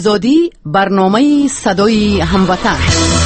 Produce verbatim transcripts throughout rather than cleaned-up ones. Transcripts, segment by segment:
آزادی، برنامه صدای هموطن.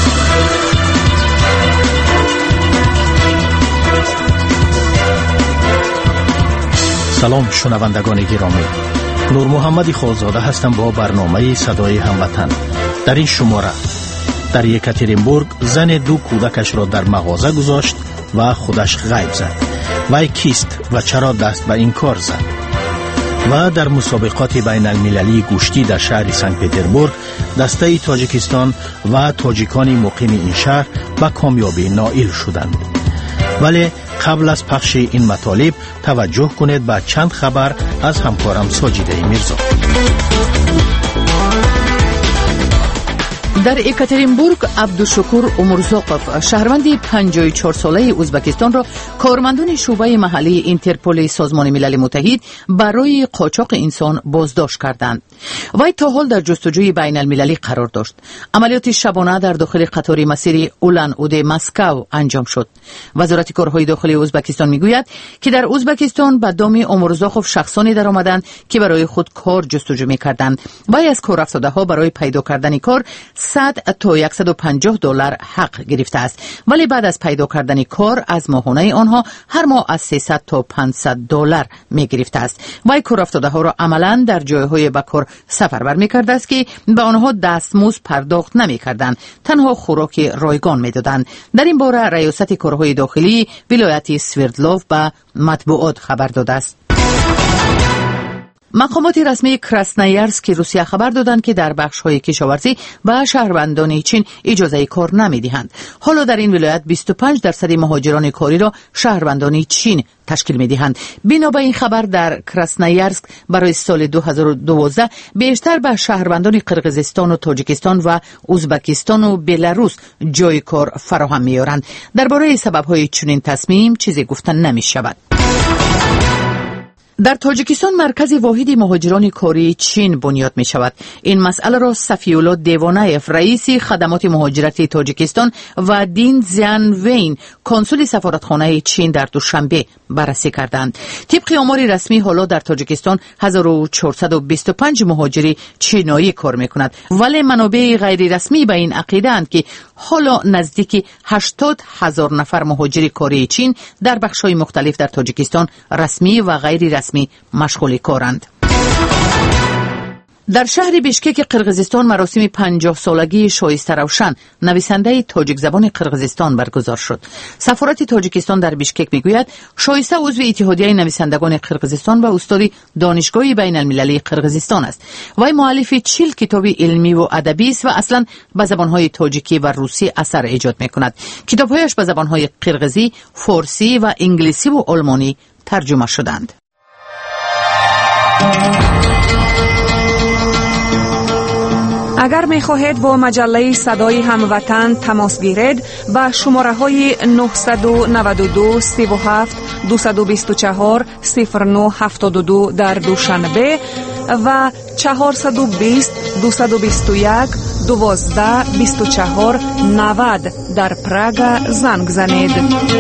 سلام شنوندگان گرامی، نور محمد خالزاده هستم با برنامه صدای هموطن. در این شماره در یکاترینبورگ زن دو کودکش را در مغازه گذاشت و خودش غیب زد. وی کیست و چرا دست به این کار زد؟ و در مسابقات بین المللی گوشتی در شهر سنت پترزبورگ دسته تاجیکستان و تاجیکان مقیم این شهر به کامیابی نائل شدند. ولی قبل از پخش این مطالب توجه کنید به چند خبر از همکارم ساجیده میرزا. در یکاترینبورگ عبدالشکور عمرزاقوف شهروند پنجاه و چهار ساله ازبکستان را کارمندان شعبه محلی اینترپل سازمان ملل متحد برای قاچاق انسان بازداشت کردند. وی تا حال در جستجوی بین المللی قرار داشت. عملیات شبانه در داخل قطار مسیر اولان اوده مسکو انجام شد. وزارت کارهای داخلی ازبکستان میگوید که در ازبکستان به دام عمرزاقوف شخصانی در آمدند که برای خود کار جستجو می‌کردند. وی از کار افتاده ها برای پیدا کردن کار صد تا صد و پنجاه دلار حق گرفته است، ولی بعد از پیدا کردن کار از ماهانه آنها هر ماه از سیصد تا پانصد دلار می گرفته است. وی کار افتاده ها را عملاً در جایهای به کار سفربر می کرده است که به آنها دستمزد پرداخت نمی کردند، تنها خوراک رایگان می دادند. در این باره ریاست کارهای داخلی ولایت سوردلوف به مطبوعات خبر داده است. مقامات رسمی کراسنایارسک روسیه خبر دادند که در بخش‌های کشاورزی و شهروندان چین اجازه کار نمی‌دهند. حالا در این ولایت بیست و پنج درصد مهاجران کاری را شهروندان چین تشکیل می‌دهند. بنا به این خبر در کراسنایارسک برای سال دو هزار و دوازده بیشتر به شهروندان قرقیزستان و تاجیکستان و ازبکستان و بلاروس جای کار فراهم می‌آورند. درباره سبب‌های چنین تصمیم چیزی گفتن نمی‌شود. در تاجیکستان مرکز واحد مهاجران کاری چین بنیاد می شود. این مسئله را صفی‌الله دیوانایف رئیس خدمات مهاجرت تاجیکستان و دین زیانوین کنسول سفارتخانه چین در دوشنبه بررسی کردند. طبق آمار رسمی حالا در تاجیکستان هزار و چهارصد و بیست و پنج مهاجر چینایی کار می کند، ولی منابع غیر رسمی به این عقیده‌اند که حالا نزدیک هشتاد هزار نفر مهاجر کاری چین در بخش‌های مختلف در تاجیکستان رسمی و غیر رسمی مشغول کارند. در شهر بیشکک قرقیزستان مراسم پنجاه سالگی شایسته روشن نویسنده تاجیک زبان قرقیزستان برگزار شد. سفارت تاجیکستان در بیشکک میگوید شایسته عضو اتحادیه نویسندگان قرقیزستان و استاد دانشگاه بین المللی قرقیزستان است. وی مؤلف چهل کتاب علمی و ادبی است و اصلا به زبانهای تاجیکی و روسی اثر ایجاد میکند. کتابهایش به زبانهای قرقیزی، فارسی و انگلیسی و آلمانی ترجمه شدند. اگر می خواهید با مجله صدای هموطن تماس گیرید با شماره های نه نه دو سه هفت دو دو چهار صفر نه هفت دو در دوشنبه و چهار دو صفر دو دو یک دوازده بیست و چهار نود در پراگ زنگ زنید.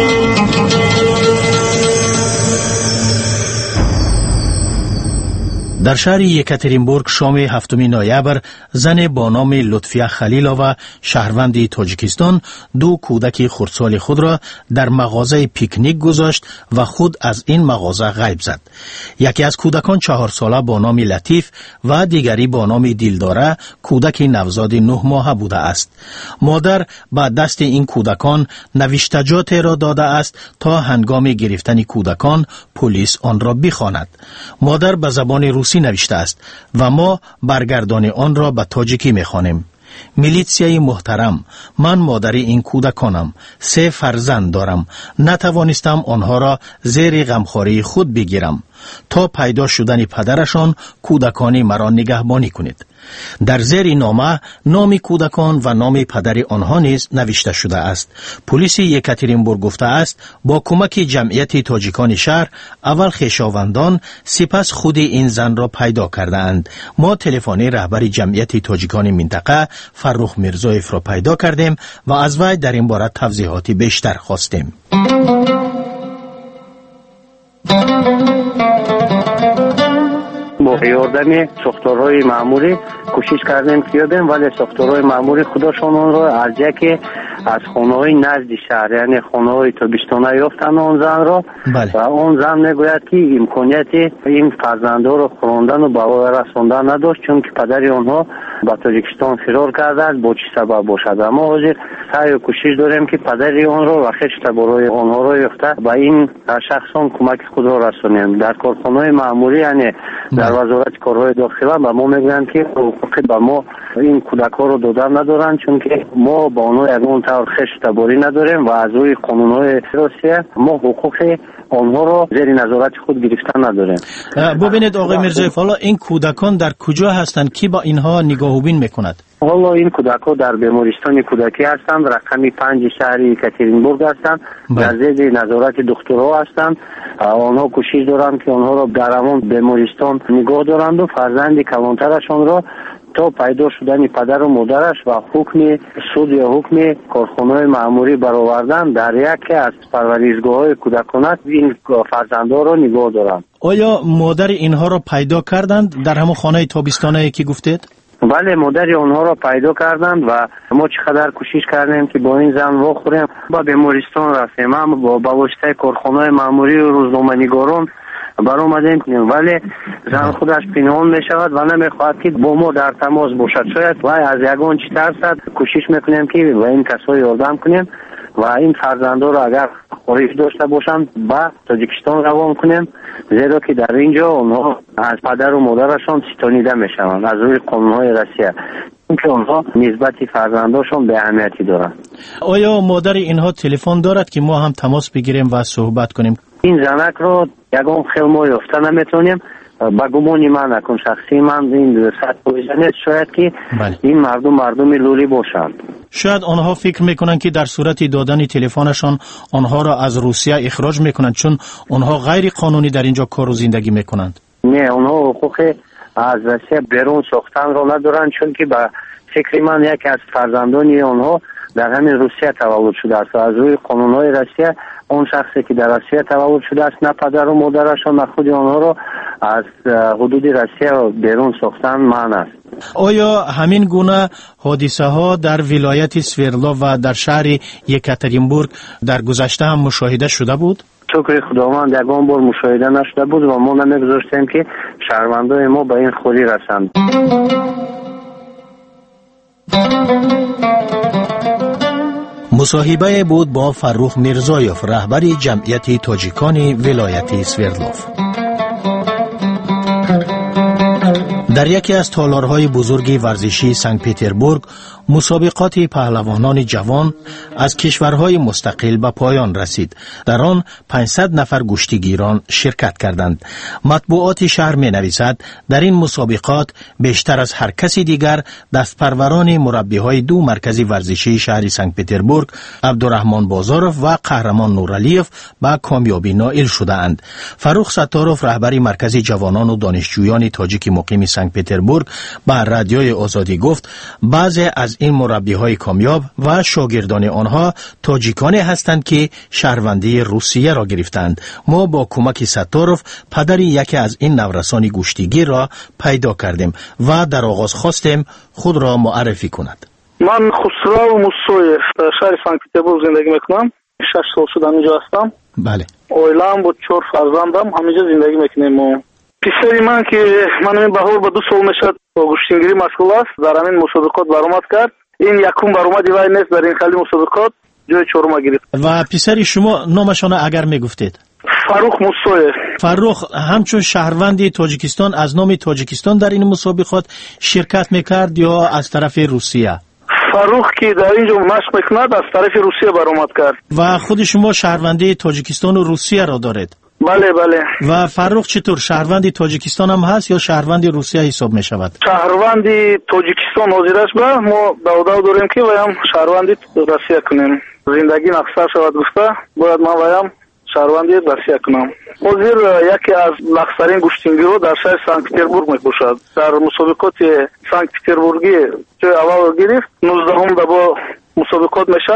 در شهر یکاترینبورگ شام هفتم نوامبر زن با نام لطفیه خلیلووا شهروند تاجیکستان دو کودک خردسال خود را در مغازه پیکنیک گذاشت و خود از این مغازه غیب زد. یکی از کودکان چهار ساله با نام لطیف و دیگری با نام دیلداره کودک نوزاد نه ماهه بوده است. مادر با دست این کودکان نوشتجات را داده است تا هنگام گرفتن کودکان پلیس آن را بخواند. مادر به زبان روسی نوشته است و ما برگردان آن را به تاجیکی می‌خوانیم. میلیتسیای محترم، من مادر این کودکانم، سه فرزند دارم، نتوانستم آنها را زیر غمخواری خود بگیرم. تا پیدا شدن پدرشان کودکانی مرا نگهبانی کنید. در زیر نامه نام کودکان و نام پدر آنها نیز نوشته شده است. پلیس یکاترینبورگ گفته است با کمک جمعیت تاجیکان شهر اول خویشاوندان سپس خود این زن را پیدا کرده اند. ما تلفنی رهبر جمعیت تاجیکان منطقه فرخ میرزایف را پیدا کردیم و از وی در این باره توضیحاتی بیشتر خواستیم. موقعی یاردم ساختارهای معمولی کوشش کردیم که یابیم، ولی ساختارهای معمولی خودشون اون رو از یکی از خانه‌های نزد شهر، یعنی خانه‌های تابستانه یافتن اون زن رو. بله. و اون زن میگوید که امکانیت این فرزندان رو خواندن و به وای رساندن نداشت، چون که پدری اونها به تاجیکستان فرار کرده با چه سبب باشد. اما حاضر سعی و کوشش داریم که پدری اون رو و خشت برای اونها رو یافته و این شخصان کمک خود را رسانیم. در کارخانه‌های معمولی، یعنی در وزارت کارهای داخله، به ما میگن که حقوق به ما این کودک‌ها رو دادن ندارن، چون که ما با اونها یگان طور خشت تباری نداریم و از روی قانون‌های روسیه ما حقوق آنها رو زیر نظارت خود گرفتن نداریم. ببینید آقای میرزایف، حالا این کودکان در کجا هستند؟ کی با اینها نگاهوبین میکند؟ حالا این کودک‌ها در بیمارستان کودکی هستند، رقمی پنج شهر یکاترینبورگ هستند، در زیر نظارت دکترها هستند. آنها کوشش دارند که آنها رو در همون بیمارستان نگاه دارند و فرزند کلانترشان را تا پیدا شدن پدر و مادرش و حکم سود یا حکم کارخانه‌های معمولی برآوردن در یکی از پروریزگاه‌های کودکانه این فرزندان را نگاه دارند. آیا مادر اینها را پیدا کردند در همون خانه تابستانه که گفتید؟ بله، مادر اونها را پیدا کردند و ما چقدر کوشش کردیم که با این زن واخوریم. با بیمارستان رفتیم، اما با بواسطه کارخانه‌های معمولی و روزنامه‌نگاران برآمدیم، ولی زن خودش پنهان می شود و نمی خواهد که با ما در تماس باشد. شاید و از یگان چی ترسد کوشش میکنیم که و این کسا یاردم کنیم و این فرزندا را اگر خواهش داشته باشند به تاجیکستان روان کنیم، زیرا که در اینجا اونها از پدر و مادرشان ستانیده می شوند از روی قانونهای روسیه، که اونها نسبت فرزنداشون به اهمیتی دارند. آیا مادر اینها تلفن دارد که ما هم تماس بگیریم و صحبت کنیم؟ این زنک رو یگان خیلی ما یافته نمیتونیم. با گمانی من نکن، شخصی من این سطح بویزنید شاید که بله. این مردم مردم لولی باشند. شاید آنها فکر میکنن که در صورت دادن تلفنشان آنها را از روسیه اخراج میکنند، چون آنها غیر قانونی در اینجا کار و زندگی میکنند. نه، آنها حقوق از روسیه بیرون ساختن را ندارند، چون که به فکر من یکی از فرزندانی آنها در همین روسیه تولد شده است. از روی قانونهای روسیه اون شخصی که در روسیه تولد شده است نه پدر و مادرشان نه خود آنها را از حدود روسیه بیرون ساختن معنی است. آیا همین گونه حادثه ها در ولایت سوردلوف و در شهر یکاترینبورگ در گذشته هم مشاهده شده بود؟ شکر خداوند یگان بار مشاهده نشده بود و ما نمیگذاشتیم که شهروندان ما به این خوری رسند. مصاحبه بود با فرخ میرزایف، رهبر جمعیت تاجیکان ولایت سوردلوف. در یکی از تالارهای بزرگ ورزشی سنت پتربورگ مسابقات پهلوانان جوان از کشورهای مستقل به پایان رسید. در آن پانصد نفر گشتیگیران شرکت کردند. مطبوعات شهر می نویسد در این مسابقات بیشتر از هر کسی دیگر دستپروران مربیهای دو مرکز ورزشی شهر سنت پتربورگ عبدالرحمن بازاروف و قهرمان نورالیف به کامیابی نائل شدند. فروخ ستاروف، رهبر مرکز جوانان و دانشجویان تاجیک مقیم سنت پتربورگ، به رادیوی آزادی گفت بعضی از این مربیهای کامیاب و شاگردان آنها تاجیکانی هستند که شهروندی روسیه را گرفتند. ما با کمک ستاروف پدر یکی از این نورسان گشتیگیر را پیدا کردیم و در آغاز خواستیم خود را معرفی کند. من خسرو موسویف در شهر سنت پتربورگ زندگی میکنم. شش سال شده اینجا هستم. بله. اویلام بود، چهار فرزندم، همینجا زندگی میکنیم. پسری من که من این بهار با دو سال میشد با گشتیگیری مشغول است، در همین مسابقات برآمد کرد. این یکم برآمدی وای نیست در این خیلی مسابقات، جای چهارم گرفت. و پسری شما نامشان اگر میگفتید؟ فروخ موسویف. فروخ همچون شهروند تاجیکستان از نام تاجیکستان در این مسابقات شرکت میکرد یا از طرف روسیه؟ فروخ که در اینجا مشق میکند از طرف روسیه برآمد کرد. و خود شما شهروندی تاجیکستان و روسیه را دارید؟ بله بله. و فروخ چطور شهروندی تاجیکستان هم هست یا شهروندی روسیه حساب می شود؟ شهروندی تاجیکستان حاضر است به ما دعوت داریم که ویم شهروندی روسیه کنیم. زندگی نقصه شود گفته باید من ویم شهروندی روسیه کنم. حاضر یکی از نقصرین گشتیگیرها در شهر سنت پتربورگ می باشد. در مسابقات سنت پتربورگی جای اول گرفت، نوزدهم با مسابقات میشد.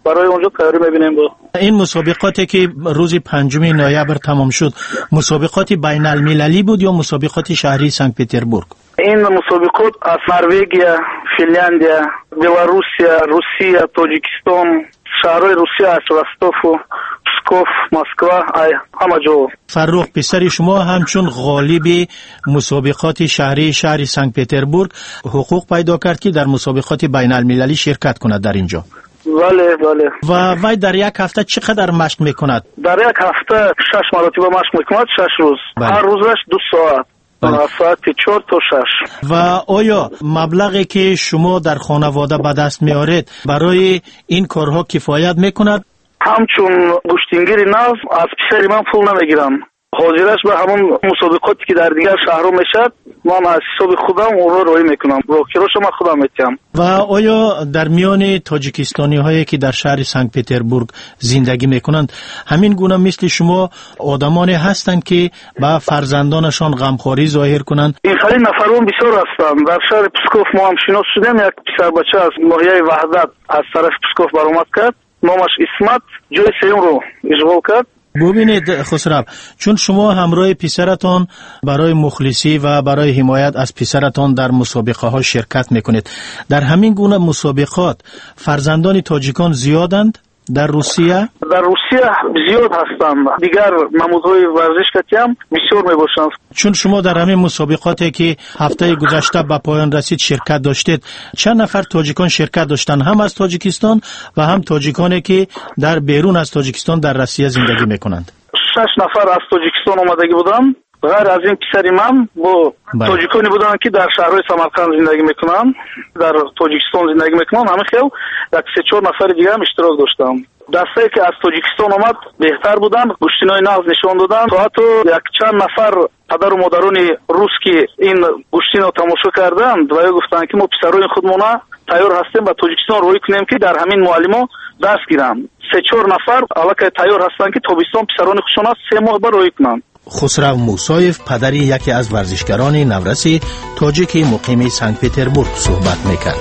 برای اونجا تیاری می‌بینیم. با این مسابقاتی که روز پنجم نوامبر تمام شد مسابقات بین المللی بود یا مسابقات شهری سنت پترزبورگ؟ این مسابقات از نروژ، فنلاندیا، بلاروسیا، روسیه، تاجیکستان، شهرهای روسیه از رستوف و پسکوف، مسکو، همه جا. فرخ پسر شما همچون غالب مسابقات شهری شهر سنت پترزبورگ حقوق پیدا کرد که در مسابقات بین المللی شرکت کند در اینجا. بله بله. و وای در یک هفته چقدر مشق میکند؟ در یک هفته شش مرتبه مشق میکند، شش روز. بله. هر روزش دو ساعت. بله. ساعت چهار تا شش. و آیا مبلغی که شما در خانواده به دست میارید برای این کارها کفایت میکند؟ همچون گوشتینگیری ناز از پسر من پول نمیگیرم. حاضرش به همون مسابقاتی که در دیگر شهرها میشد من از حساب خودم اون رو روی میکنم. بروکراش ما خودم میتیم. و آیا در میان تاجیکستانی هایی که در شهر سنت پترزبورگ زندگی میکنند همین گونه مثل شما آدمانی هستند که به فرزندانشان غمخواری ظاهر کنند؟ این خیلی نفرون بسیار هستند. در شهر پسکوف ما هم شناس شدیم. یک پسر بچه از ناحیه وحدت از طرف پسکوف برآمد کرد. نامش اسمت جای سیوم رو اشغال کرد. ببینید خسرو، چون شما همراه پسرتان برای مخلصی و برای حمایت از پسرتان در مسابقه ها شرکت میکنید، در همین گونه مسابقات فرزندان تاجیکان زیادند در روسیه؟ در روسیه زیاد هستند. دیگر نمودهای ورزش که هم بسیار میباشند. چون شما در همین مسابقاتی که هفته گذشته به پایان رسید شرکت داشتید، چند نفر تاجیکان شرکت داشتند، هم از تاجیکستان و هم تاجیکانی که در بیرون از تاجیکستان در روسیه زندگی میکنند؟ شش نفر از تاجیکستان آمدگی بودند. غیر از این پسری من با تاجیکانی بودند که در شهرهای سمرقند زندگی میکنند، در تاجیکستان زندگی میکنند. همه خیلی یک سه چهار نفر دیگه هم اشتراک داشتند. دسته که از تاجیکستان آمد بهتر بودند، گوشتینای نغز نشان دادند. حتی یک چند نفر پدر و مادران روس که این گوشتین رو تماشا کردند و گفتند که ما پسرای خودمون تیار هستیم با تاجیکستان روی کنیم که در همین معلمو دست گیرند. سه چهار نفر الان تیار هستند که تابستان پسران خودشون سه ماه بر روی کنند. خسرو موسایف پدری یکی از ورزشکاران نورسی تاجیک مقیم سنت پترزبورگ صحبت میکرد.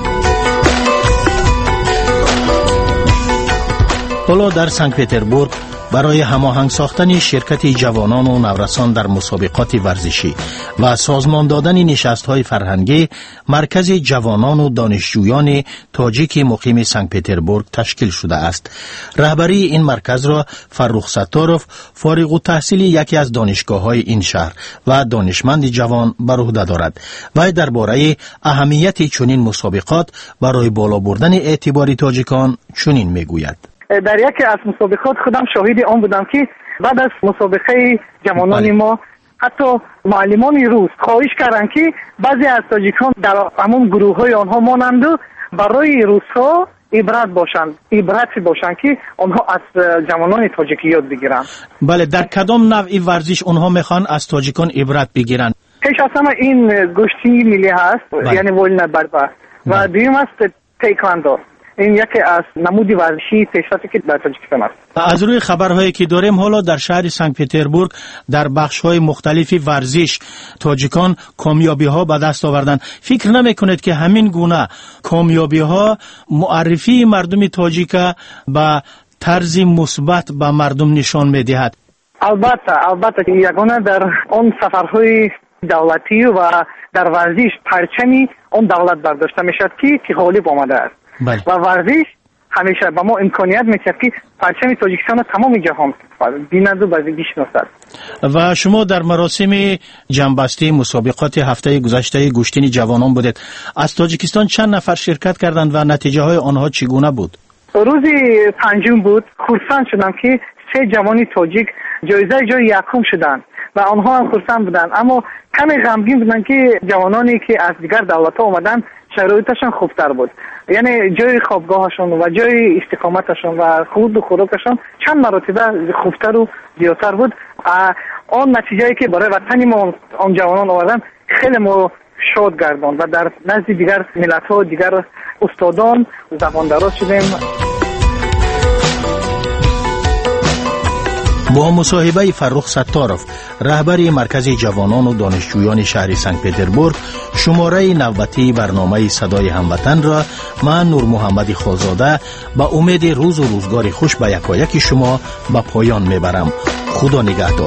حالا در سنت پترزبورگ برای هماهنگ ساختن شرکت جوانان و نورسان در مسابقات ورزشی و سازمان دادن نشست‌های فرهنگی، مرکز جوانان و دانشجویان تاجیک مقیم سنت پترزبورگ تشکیل شده است. رهبری این مرکز را فرخ ستاروف، فارغ التحصیل یکی از دانشگاه‌های این شهر و دانشمند جوان بر عهده دارد. و درباره اهمیت چنین مسابقات برای بالا بردن اعتبار تاجیکان چنین میگوید: در یکی از مسابقات خودم شاهد آن بودم که بعد از مسابقه جوانان ما حتی معلمان روس خواهش کردند که بعضی از تاجیکان در همون گروه های آنها مانند و برای روس‌ها عبرت باشند عبرتی باشند که آنها از جوانان تاجیکی یاد بگیرند. بله، در کدام نوع ورزش آنها میخوان از تاجیکان عبرت بگیرند؟ پیش از همه این گشتی ملی هست، بله. یعنی ولن بربه و دویم است تایکواندو. این یکی از نمودی ورزشی پیشرفتی که در تاجیکستان است. از روی خبرهایی که داریم حالا در شهر سنت پترزبورگ در بخش‌های مختلفی ورزش تاجیکان کامیابی‌ها به دست آوردند. فکر نمی‌کنید که همین گونه کامیابی‌ها معرفی مردم تاجیک به طرز مثبت به مردم نشان می‌دهد؟ البته البته یگانه در آن سفرهای دولتی و در ورزش پرچمی آن دولت برداشته می‌شد که که غالب آمده است. بله. و ورزش همیشه به ما امکانیت می‌دهد که پرچم تاجیکستان تمام جهان بیند و بشناسد. و شما در مراسم جنبسته مسابقات هفته گذشته گشتین جوانان بودید. از تاجیکستان چند نفر شرکت کردند و نتیجه های آنها چگونه بود؟ روز پنجم بود. خرسند شدم که سه جوانی تاجیک جایزه جای یکم شدند و آنها هم خرسند بودند، اما کمی غمگین بودند که جوانانی که از دیگر دولت‌ها آمدند شرایطشان خوبتر بود، یعنی جای خوابگاهشون و جای استقامتشون و خود و خوراکشون چند مرتبه خوبتر و زیادتر بود. آن نتیجه‌ای که برای وطن ما آن جوانان آوردن خیلی ما شاد گرداند و در نزد دیگر ملت‌ها و دیگر استادان زبان دراز شدیم. با مصاحبه فرخ ستارов رهبر مرکز جوانان و دانشجویان شهر سنت پتربورگ شماره نوبتی برنامه صدای هموطن را من نور محمد خالزاده با امید روز و روزگار خوش به یکایک شما به پایان میبرم. خدا نگهدار.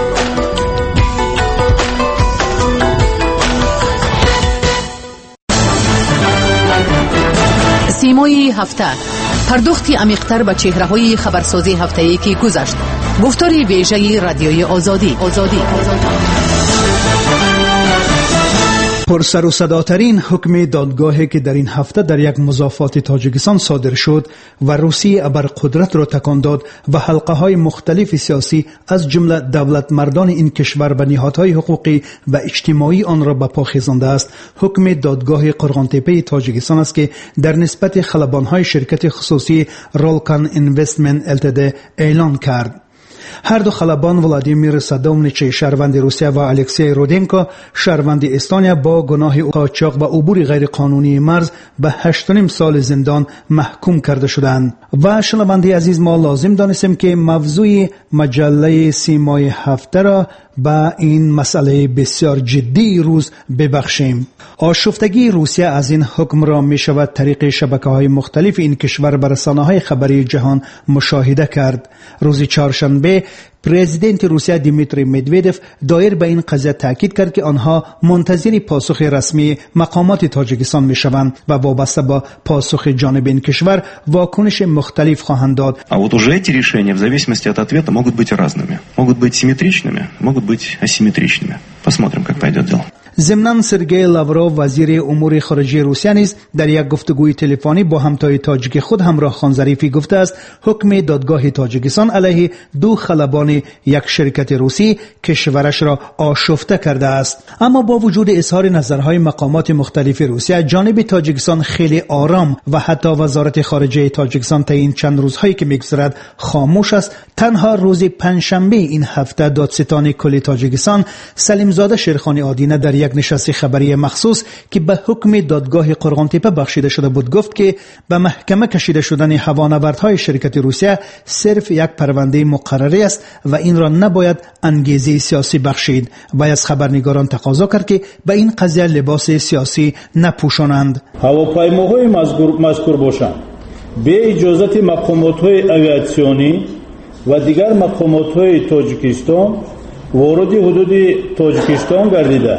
سیمای هفته، پرداختی عمیق‌تر به چهره‌های خبرسازی هفته‌ای که گذشت. گفتاری ویژه رادیوی آزادی. آزادی. پرسر و صداترین حکم دادگاهی که در این هفته در یک مضافات تاجیکستان صادر شد و روسیه ابرقدرت را تکان داد و حلقه های مختلف سیاسی از جمله دولت مردان این کشور و نهادهای حقوقی و اجتماعی آن را به پا خیزانده است. حکم دادگاه قرغانتپه تاجیکستان است که در نسبت خلبانهای شرکت خصوصی رولکان اینوستمنت التد اعلان کرد. هر دو خلبان ولادیمیر سادومنیچ شهروند روسیه و الکسی رودنکو شهروند استونیا با گناه قاچاق و عبور غیر قانونی مرز به هشت و نیم سال زندان محکوم کرده شدند. و شنونده عزیز، ما لازم دانستیم که موضوع مجله سیمای هفته را با این مسئله بسیار جدی روز ببخشیم. آشفتگی روسیه از این حکم را می شود طریق شبکه‌های مختلف این کشور بر رسانه‌های خبری جهان مشاهده کرد. روز چهارشنبه پرزیدنت روسیه دیمیتری مدودوف دایر به این قضیه تاکید کرد که آنها منتظر پاسخ رسمی مقامات تاجیکستان می شوند و وابسته با پاسخ جانب این کشور واکنش مختلف خواهند داد. А вот уже эти решения в зависимости от ответа могут быть разными. Могут быть симметричными, могут быть асимметричными. Посмотрим, как пойдет дело. ضمناً سرگئی لاوروف وزیر امور خارجه روسیه نیز در یک گفتگوی تلفنی با همتای تاجیک خود همراه خان ظریفی گفته است حکم دادگاه تاجیکستان علیه دو خلبان یک شرکت روسی کشورش را آشفته کرده است. اما با وجود اظهار نظرهای مقامات مختلف روسیه، جانب تاجیکستان خیلی آرام و حتی وزارت خارجه تاجیکستان تا این چند روزهایی که میگذرد خاموش است. تنها روز پنجشنبه این هفته دادستان کل تاجیکستان سلیمزاده شیرخانی آدینه در یک نشست خبری مخصوص که به حکم دادگاه قرغانتپه بخشیده شده بود گفت که به محکمه کشیده شدن هوانوردهای شرکت روسیه صرف یک پرونده مقرری است و این را نباید انگیزه سیاسی بخشید و از خبرنگاران تقاضا کرد که به این قضیه لباس سیاسی نپوشانند. هواپیماهای مذکور مذکور باشند به اجازت مقامات‌های اویاسیونی و دیگر مقامات‌های تاجیکستان وارد حدود تاجیکستان گردیده.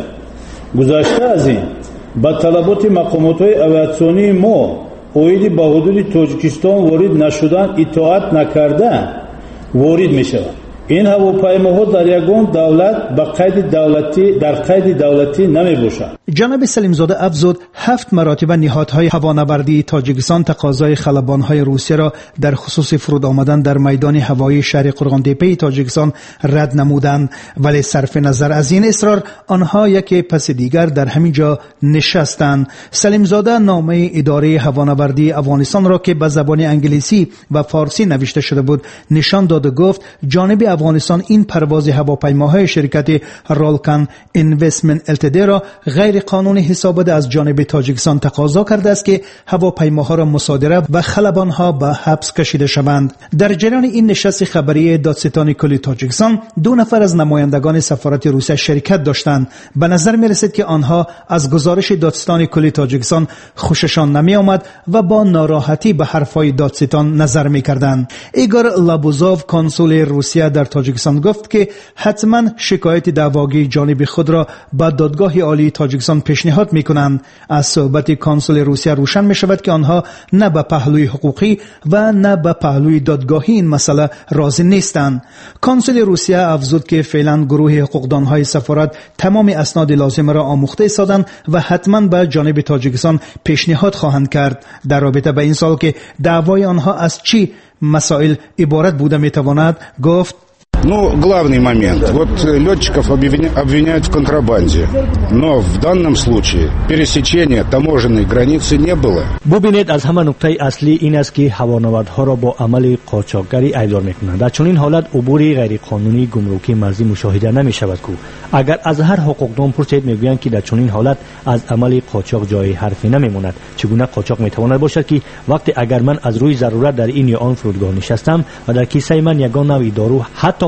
گذشته از این با طلبات مقامات‌های اویاسیونی ما اویدی با حدود تاجیکستان وارد نشدن اطاعت نکرده وارد می‌شود. این هواپیماها در یگان دولت با قید دولتی در قید دولتی نمی‌باشند. جناب سلیمزاده افزود هفت مراتب نهادهای هوانوردی تاجیکستان تقاضای خلبان‌های روسیه را در خصوص فرود آمدن در میدان هوایی شهر قرغانتپه تاجیکستان رد نمودند، ولی صرف نظر از این اصرار آنها یکی پس دیگر در همین جا نشستند. سلیمزاده نامه اداره هوانوردی افغانستان را که به زبان انگلیسی و فارسی نوشته شده بود نشان داد و گفت جانب افغانستان این پرواز هواپیماهای شرکت رولکان اینوستمنت التد را غیر قانونی حساب داده از جانب تاجیکستان تقاضا کرده است که هواپیماها را مصادره و خلبانها به حبس کشیده شوند. در جریان این نشست خبری دادستان کل تاجیکستان دو نفر از نمایندگان سفارت روسیه شرکت داشتند. به نظر می رسید که آنها از گزارش دادستان کل تاجیکستان خوششان نمی آمد و با ناراحتی به حرفهای دادستان نظر می کردند. ایگور لابوزوف کنسول روسیه در تاجیکستان گفت که حتما شکایت دعواگی جانب خود را به دادگاه عالی تاجیکستان پیشنهاد میکنند. از صحبت کنسول روسیه روشن می شود که آنها نه به پهلوی حقوقی و نه به پهلوی دادگاهی این مسئله راضی نیستند. کنسول روسیه افزود که فعلا گروه حقوقدانهای سفارت تمام اسناد لازم را آموخته سازند و حتما به جانب تاجیکستان پیشنهاد خواهند کرد. در رابطه با این سال که دعوای آنها از چی مسائل عبارت بوده میتواند گفت Ну, главный момент. Вот летчиков обвиняют в контрабанде. Но в данном случае пересечения таможенной границы не было. ببینید از همه نکته اصلی این است که هوانوردها را با عمل قاچاقگری ایدار میکنند. در چنین حالت عبور غیر قانونی گمرکی مرزی مشاهده نمی شود که اگر از هر حقوقدان پرسید میگویند که در چنین حالت از عمل قاچاق جای حرفی نمیماند. چگونه قاچاق میتواند باشد که وقتی اگر من از روی ضرورت در این یا آن فرودگاه نشستم و در کیسه من یگان نوعی دارو حتی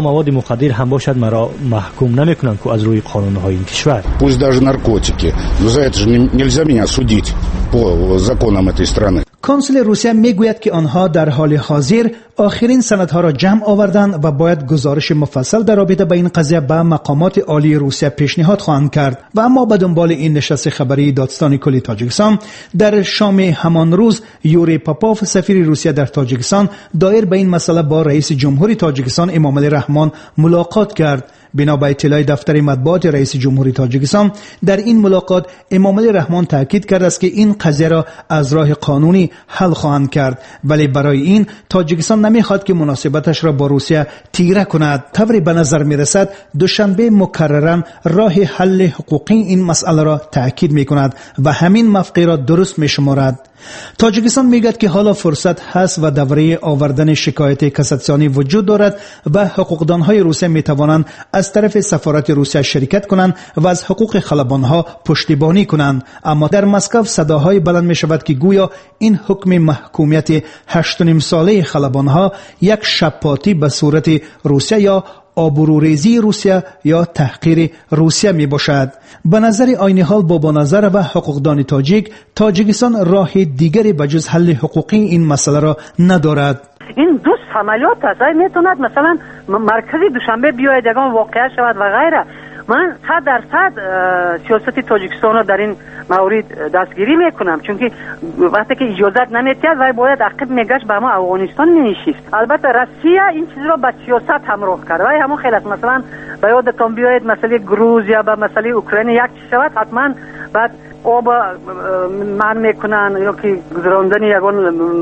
مواد مخدر هم باشد مرا محکوم نمیکنند که از روی قانون‌های این کشور. Пусть даже наркотики, но за это же нельзя меня судить по законам этой страны. کنسول روسیه میگوید که آنها در حال حاضر آخرین سندها را جمع آوردند و باید گزارش مفصل در رابطه با این قضیه به مقامات عالی روسیه پیشنهاد خواهند کرد. و اما به دنبال این نشست خبری دادستان کلی تاجیکستان در شام همان روز یوری پاپوف سفیر روسیه در تاجیکستان دایر به این مسئله با رئیس جمهوری تاجیکستان امامعلی رحمان ملاقات کرد. بنا به اطلاع دفتر مطبوعات رئیس جمهوری تاجیکستان در این ملاقات امامعلی رحمان تاکید کرد است که این قضیه را از راه قانونی حل خواهند کرد، ولی برای این تاجیکستان نمیخواد که مناسبتش را با روسیه تیره کند. طوری به نظر میرسد دوشنبه مکررا راه حل حقوقی این مسئله را تاکید میکند و همین موقع را درست میشمارد. تاجیکستان میگوید که حالا فرصت هست و دوره آوردن شکایت کاساسیونی وجود دارد و حقوقدانهای روسیه میتوانند از طرف سفارت روسیه شرکت کنند و از حقوق خلبانها پشتیبانی کنند. اما در مسکو صداهای بلند می شود که گویا این حکم محکومیت هشت و نیم ساله خلبانها یک شپاتی به صورت روسیه یا آبروریزی روسیه یا تحقیر روسیه می باشد. به نظر عین حال بابا نظر و حقوقدان تاجیک تاجیکستان راه دیگری بجز حل حقوقی این مسئله را ندارد. این دوست عملیات است، میتوند مثلا مرکزی دوشنبه بیاید یگان واقعه شود و غیره. من صد درصد سیاست تاجیکستان را در این مورد دستگیری میکنم، چون که وقتی که اجازت نمیتید و باید عقب میگشت به ما افغانستان مینشست. البته روسیه این چیز را با سیاست همراه کرد و همون خیلی است. مثلا به یادتان بیاید مسئله گروزیا با مسئله اوکراین یک چیز شود حتما بعد آب من میکنن یا که گذراندن یگان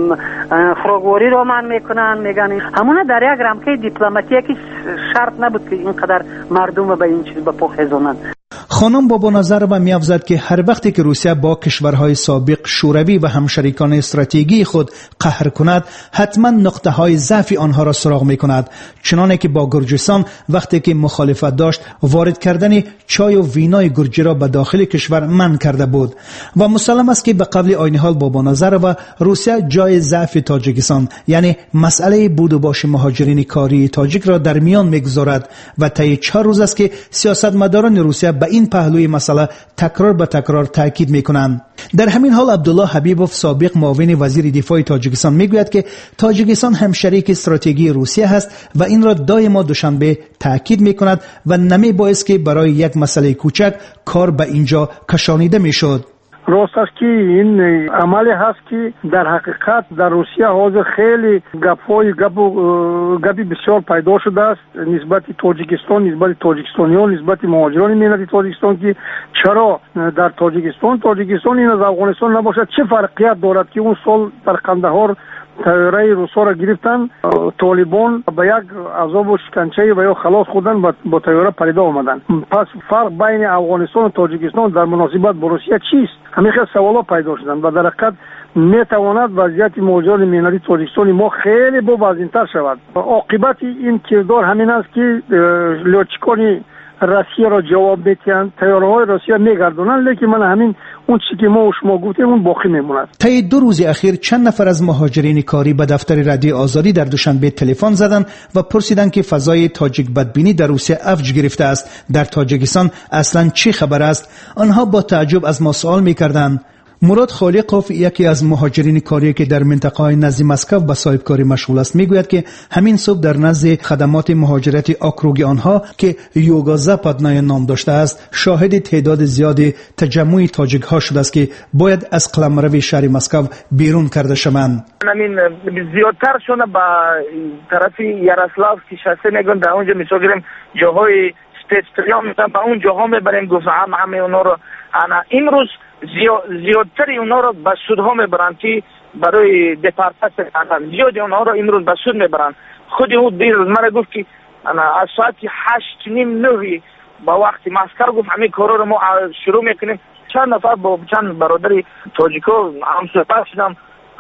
خراگواری را من میکنن، میگن همونه در یک رمکه دیپلماتیه که شرط نبود که اینقدر مردم به این چیز بپوخیزونن. خانم بابا نظر و می‌افزاید که هر وقتی که روسیه با کشورهای سابق شوروی و همشریکان استراتژیکی خود قهر کند حتما نقطه‌های ضعف آنها را سراغ می‌کند، چنانه که با گرجستان وقتی که مخالفت داشت وارد کردن چای و وینای گرجی را به داخل کشور منع کرده بود. و مسلم است که به قول عین حال بابا نظر و روسیه جای ضعف تاجیکستان یعنی مسئله بود و باش مهاجرین کاری تاجیک را در میان می‌گذارد و طی چهار روز است که سیاستمداران روسیه به این پهلوی مسئله تکرار به تکرار تاکید میکنند. در همین حال عبدالله حبیبوف سابق معاون وزیر دفاع تاجیکستان میگوید که تاجیکستان هم شریک استراتژیکی روسیه است و این را دائما دوشنبه تاکید میکند و نمیبایست که برای یک مسئله کوچک کار به اینجا کشانیده میشد. راست است که این عملی هست که در حقیقت در روسیه حاضر خیلی گپ‌های گپ گپی بسیار پیدا شده است نسبت تاجیکستان، نسبت تاجیکستانیان، نسبت مهاجران ملت تاجیکستان که چرا در تاجیکستان تاجیکستان این از افغانستان نباشد، چه فرقیت دارد که اون سال در قندهار تیاره روسا را گرفتن، طالبان به یک عذاب و شکنجه و یا خلاص خودن با تیاره پریده آمدن. پس فرق بین افغانستان و تاجیکستان در مناسبت با روسیه چیست؟ همین خیلی سوالات پیدا شدن و در حقیقت میتواند وضعیت مهاجران ملت تاجیکستان ما خیلی بوزین‌تر شود. عاقبت این کردار همین است که لوچکانی روسیه را جواب میتیند، تیاره‌های روسیه میگردونن، لیکن من همین اون چیزی که ما و شما گفتیم اون باقی میموند. طی دو روز اخیر چند نفر از مهاجرین کاری به دفتر رادیو آزادی در دوشنبه تلفن زدند و پرسیدند که فضای تاجیک بدبینی در روسیه افج گرفته است، در تاجیکستان اصلا چی خبر است؟ آنها با تعجب از ما سوال میکردند. مراد خالقوف یکی از مهاجرین کاری که در منطقه نزد مسکو به صاحب کاری مشغول است میگوید که همین صبح در نزد خدمات مهاجرت آکروگ آنها که یوگا زاپادنای نام داشته است شاهد تعداد زیاد تجمع تاجیک ها شده است که باید از قلمرو شهر مسکو بیرون کرده شوند. همین زیادتر شونه با طرف یاروسلاو که شاسه میگن در اونجا میسوگریم جاهای استریا میتونن با اون جاها میبریم گفت هم همه اونا رو انا امروز زیادتری اونا رو به سودها میبرن که برای دپارتاس کردن، زیادی اونا رو امروز به سود میبرن. خود او دیروز مرا گفت که از ساعت هشت نیم نهی با وقت مسکر گفت همین کارا رو ما شروع میکنیم. چند نفر با چند برادری تاجیکو هم صحبت شدم،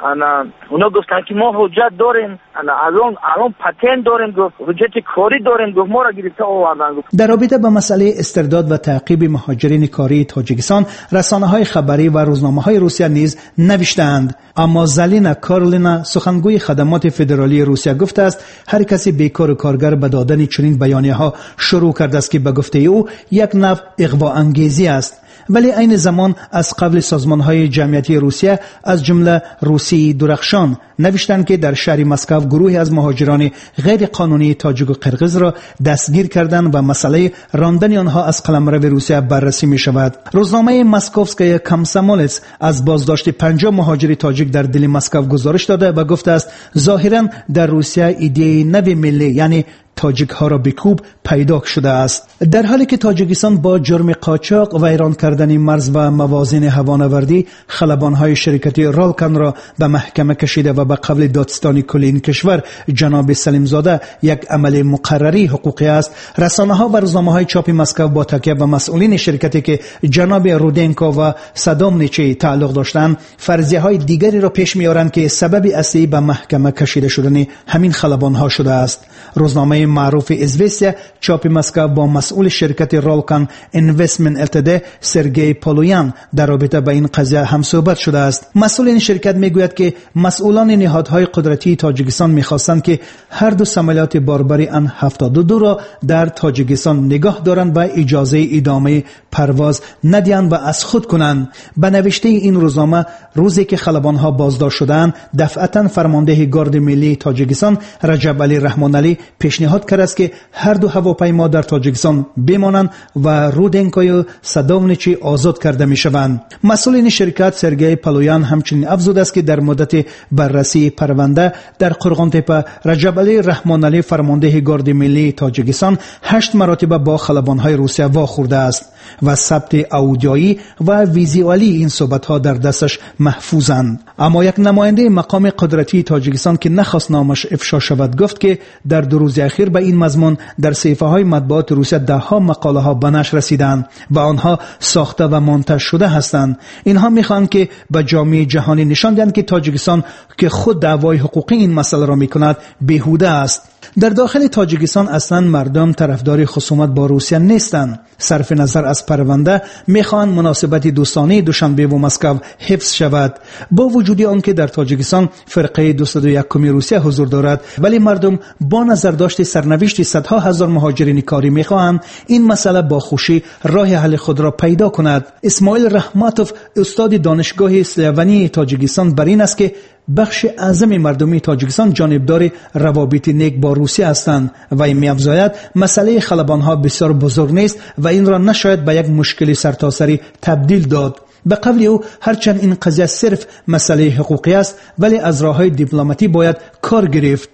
انا اونا گفتن که ما حجت داریم، انا الان الان پتنت داریم، گفت حجت کاری داریم، گفت ما را گرفته آوردن. در رابطه با مسئله استرداد و تعقیب مهاجرین کاری تاجیکستان، رسانه‌های خبری و روزنامه‌های روسیه نیز نوشتند. اما زلینا کارلینا، سخنگوی خدمات فدرالی روسیه، گفته است هر کسی بیکار و کارگر به دادن چنین بیانیه‌ها شروع کرده است که به گفته او یک نوع اغوا انگیزی است. ولی این زمان از قبل سازمان‌های جمعیتی روسیه از جمله روسی درخشان نوشتند که در شهر مسکو گروهی از مهاجران غیر قانونی تاجیک و قرقیز را دستگیر کردند و مسئله راندن آنها از قلمرو روسیه بررسی می شود. روزنامه مسکوفسکای کامسومولتس از بازداشت پنجاه مهاجر تاجیک در دل مسکو گزارش داده و گفته است ظاهراً در روسیه ایده نوی ملی یعنی تاجیک ها را بکوب پیدا شده است. در حالی که تاجیکستان با جرم قاچاق و ویران کردن مرز و موازین هوانوردی خلبان های شرکتی رالکن را به محکمه کشیده و به قبل دادستان کل این کشور جناب سلیم زاده یک عمل مقرری حقوقی است، رسانه ها و روزنامه های چاپ مسکو با تکیه به مسئولین شرکتی که جناب رودنکو و سادومنیچی تعلق داشتند فرضیه های دیگری را پیش میارند که سبب اصلی به محکمه کشیده شدن همین خلبان ها شده است. روزنامه معروف ازوستیا چاپ مسکو با مسئول شرکت رالکن اینوستمنت التد سرگئی پولویان در رابطه با این قضیه هم صحبت شده است. مسئول این شرکت میگوید که مسئولان نهادهای قدرتی تاجیکستان میخواستند که هر دو سمالیات باربری ان هفتاد و دو را در تاجیکستان نگاه دارند و اجازه ادامه پرواز ندهند و از خود کنند. به نوشته این روزنامه روزی که خلبانها بازداشت شدند دفعتا فرمانده گارد ملی تاجیکستان رجب علی رحمان علی پیشنهاد کرد است که هر دو هواپیما در تاجیکستان بمانند و رودنکوی و سادومنیچی آزاد کرده می شوند. مسئول این شرکت سرگئی پولویان همچنین افزوده است که در مدت بررسی پرونده در قرغانتپه رجب علی رحمان علی فرمانده گارد ملی تاجیکستان هشت مرتبه با خلبانهای روسیه واخورده است و ثبت اودیویی و ویزیوالی این صحبت‌ها در دستش محفوظند. اما یک نماینده مقام قدرتی تاجیکستان که نخواست نامش افشا شود گفت که در دو روز اخیر به این مضمون در صفحه‌های مطبوعات روسیه ده ها مقاله ها به نشر رسیدند و آنها ساخته و مونتاژ شده هستند. اینها میخوان که به جامعه جهانی نشان دهند که تاجیکستان که خود دعوای حقوقی این مسئله را میکند بیهوده است. در داخل تاجیکستان اصلا مردم طرفدار خصومت با روسیه نیستند. صرف نظر از پرونده میخوان مناسبت دوستانه دوشنبه و مسکو حفظ شود. با وجود آنکه در تاجیکستان فرقه دویست و یک روسیه حضور دارد ولی مردم با نظر داشت سرنوشت صدها هزار مهاجرین کاری میخواهند این مسئله با خوشی راه حل خود را پیدا کند. اسماعیل رحمتوف استاد دانشگاه اسلوونی تاجیکستان بر این است که بخش اعظم مردمی تاجیکستان جانبدار روابط نیک با روسیه هستند و این می‌افزاید مسئله خلبان‌ها بسیار بزرگ نیست و این را نشاید به یک مشکل سرتاسری تبدیل داد. به قول او هرچند این قضیه صرف مسئله حقوقی است ولی از راه‌های دیپلماتی باید کار گرفت.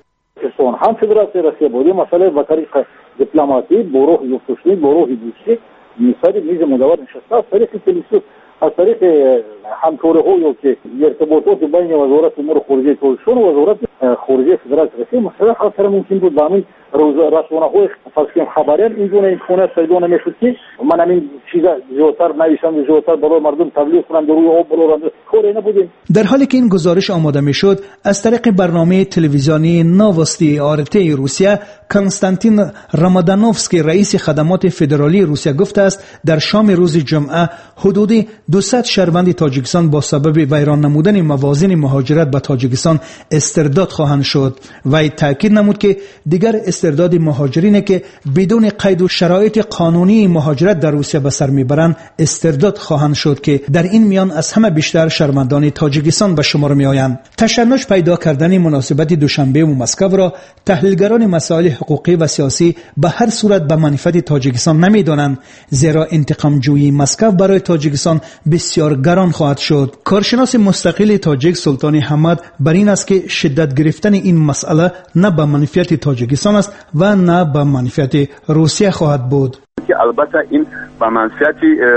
هم فدراسیون روسیه بودی مسئله با طریق دیپلماتی با روح یوفوشنی با روح دوستی مثلا میز مداور نشسته از طریق تلویزیون از طریق همکاری هایی که ارتباطات بین وزارت امور خارجه تاجیکستان و وزارت خارجه فدراسیون روسیه مثلا خاطر ممکن بود با همین رسانه‌های فارسی خبریان اینجوری امکانات پیدا نمیشد که من همین چیزا زیادتر نویسم زیادتر برای مردم تبلیغ کنم در روی آب برای کاری نبودیم. در حالی که این گزارش آماده میشد از طریق برنامه تلویزیونی نووستی آرتی روسیه کنستانتین رامادانوفسکی رئیس خدمات فدرالی روسیه گفته است در شام روز جمعه حدود دویست شهروند تاجیکستان با سبب ویران نمودن موازین مهاجرت به تاجیکستان استرداد خواهند شد و تاکید نمود که دیگر استرداد مهاجرین که بدون قید و شرایط قانونی مهاجرت در روسیه به سر میبرند استرداد خواهند شد که در این میان از همه بیشتر شهروندان تاجیکستان به شمار میآیند. تشنج پیدا کردن مناسبت دوشنبه و مسکو را تحلیلگران مسائل حقوقی و سیاسی به هر صورت به منفعت تاجیکستان نمیدانند زیرا انتقام جویی مسکو برای تاجیکستان بسیار گران خواهد شد. کارشناس مستقل تاجیک سلطان حمد بر این است که شدت گرفتن این مسئله نه به منفعت تاجیکستان است و نه به منفعت روسیه خواهد بود. که البته این به منفعت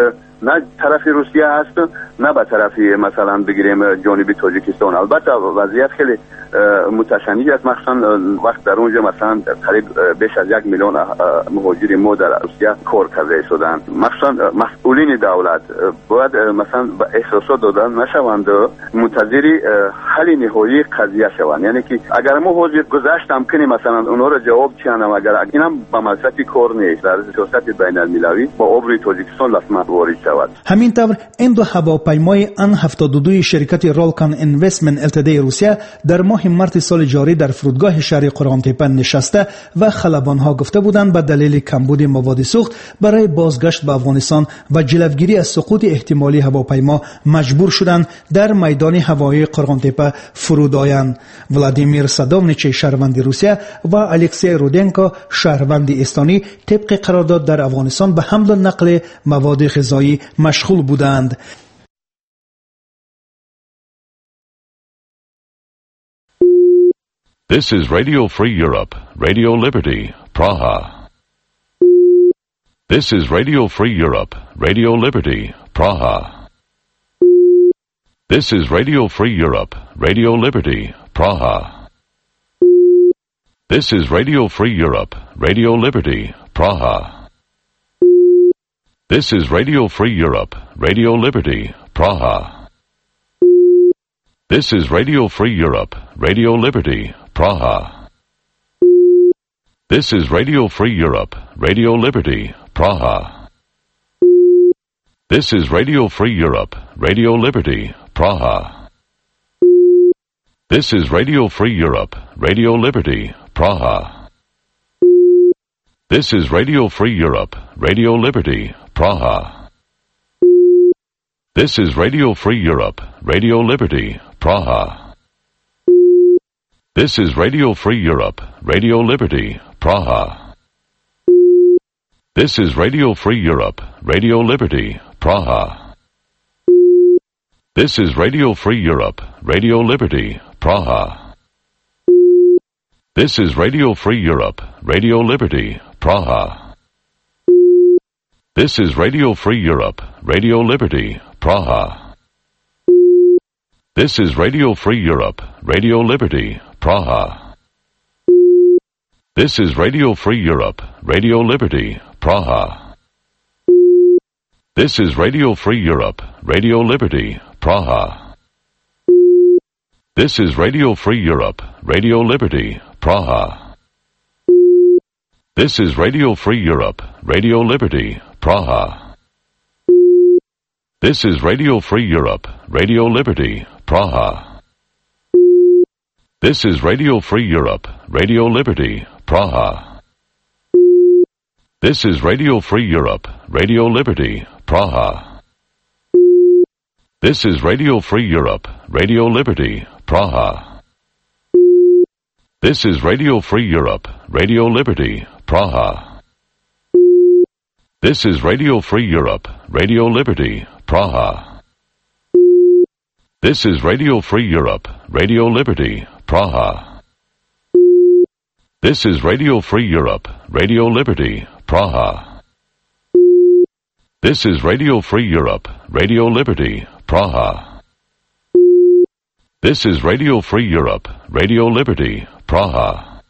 نه طرف روسیه است نه به طرف مثلا بگیریم جانب تاجیکستان. البته وضعیت خیلی متشنج است، مخصوصا وقت در اونجا مثلا قریب بیش از یک میلیون مهاجر ما در روسیه کار کرده شدند. مخصوصا مسئولین دولت باید مثلا به احساسات دادن نشوند، منتظر حل نهایی قضیه شوند. یعنی که اگر ما حاضر گذاشتم کنیم مثلا اونها را جواب چیانم، اگر اینم به منصفی کار نیست در سیاست بین المللی با عبر تاجیکستان لطمت وارد شود. همین طور این دو هواپیمای ان هفتاد و دو شرکت رالکان اینوستمنت التدی روسیه در ماه مارس سال جاری در فرودگاه شهر قرغانتپه نشسته و خلبانها گفته بودند به دلیل کمبود مواد سوخت برای بازگشت به افغانستان و جلوگیری از سقوط احتمالی هواپیما مجبور شدند در میدان هوایی قرغانتپه فرود آیند. ولادیمیر سادونیچ شهروند روسیه و الکسی رودنکو شهروند استانی طبق قرارداد در افغانستان به حمل و نقل مواد غذایی مشغول بودند. This is Radio Free Europe, Radio Liberty, Praha. This is Radio Free Europe, Radio Liberty, Praha. This is Radio Free Europe, Radio Liberty, Praha. This is Radio Free Europe, Radio Liberty, Praha. This is Radio Free Europe, Radio Liberty, Praha. This is Radio Free Europe, Radio Liberty, Praha. This is Radio Free Europe, Radio Liberty, Praha. This is Radio Free Europe, Radio Liberty, Praha. This is Radio Free Europe, Radio Liberty, Praha. This is Radio Free Europe, Radio Liberty, Praha. This is Radio Free Europe, Radio Liberty, Praha. This is Radio Free Europe, Radio Liberty, Praha. This is Radio Free Europe, Radio Liberty, Praha. This is Radio Free Europe, Radio Liberty, Praha. This is Radio Free Europe, Radio Liberty, Praha. This is Radio Free Europe, Radio Liberty, Praha. This is Radio Free Europe, Radio Liberty, Praha. This is Radio Free Europe, Radio Liberty, Praha. This is Radio Free Europe, Radio Liberty, Praha. This is Radio Free Europe, Radio Liberty, Praha. This is Radio Free Europe, Radio Liberty, Praha. This is Radio Free Europe, Radio Liberty, Praha. This is Radio Free Europe, Radio Liberty, Praha. This is Radio Free Europe, Radio Liberty, Praha. This is Radio Free Europe, Radio Liberty, Praha. This is Radio Free Europe, Radio Liberty, Praha. This is Radio Free Europe, Radio Liberty, Praha. This is Radio Free Europe, Radio Liberty, Praha. This is Radio Free Europe, Radio Liberty, Praha. This is Radio Free Europe, Radio Liberty, Praha. This is Radio Free Europe, Radio Liberty, Praha.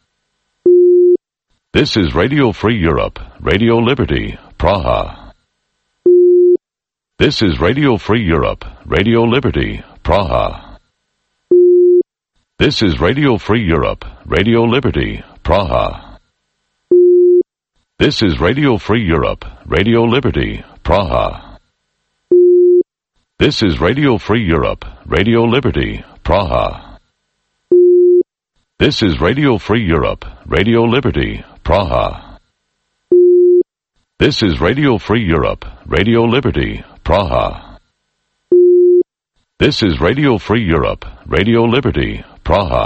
This is Radio Free Europe, Radio Liberty, Praha. This is Radio Free Europe, Radio Liberty, Praha. This is Radio Free Europe, Radio Liberty, Praha. This is Radio Free Europe, Radio Liberty, Praha. This is Radio Free Europe, Radio Liberty, Praha. This is Radio Free Europe, Radio Liberty, Praha. This is Radio Free Europe, Radio Liberty, Praha. This is Radio Free Europe, Radio Liberty, Praha.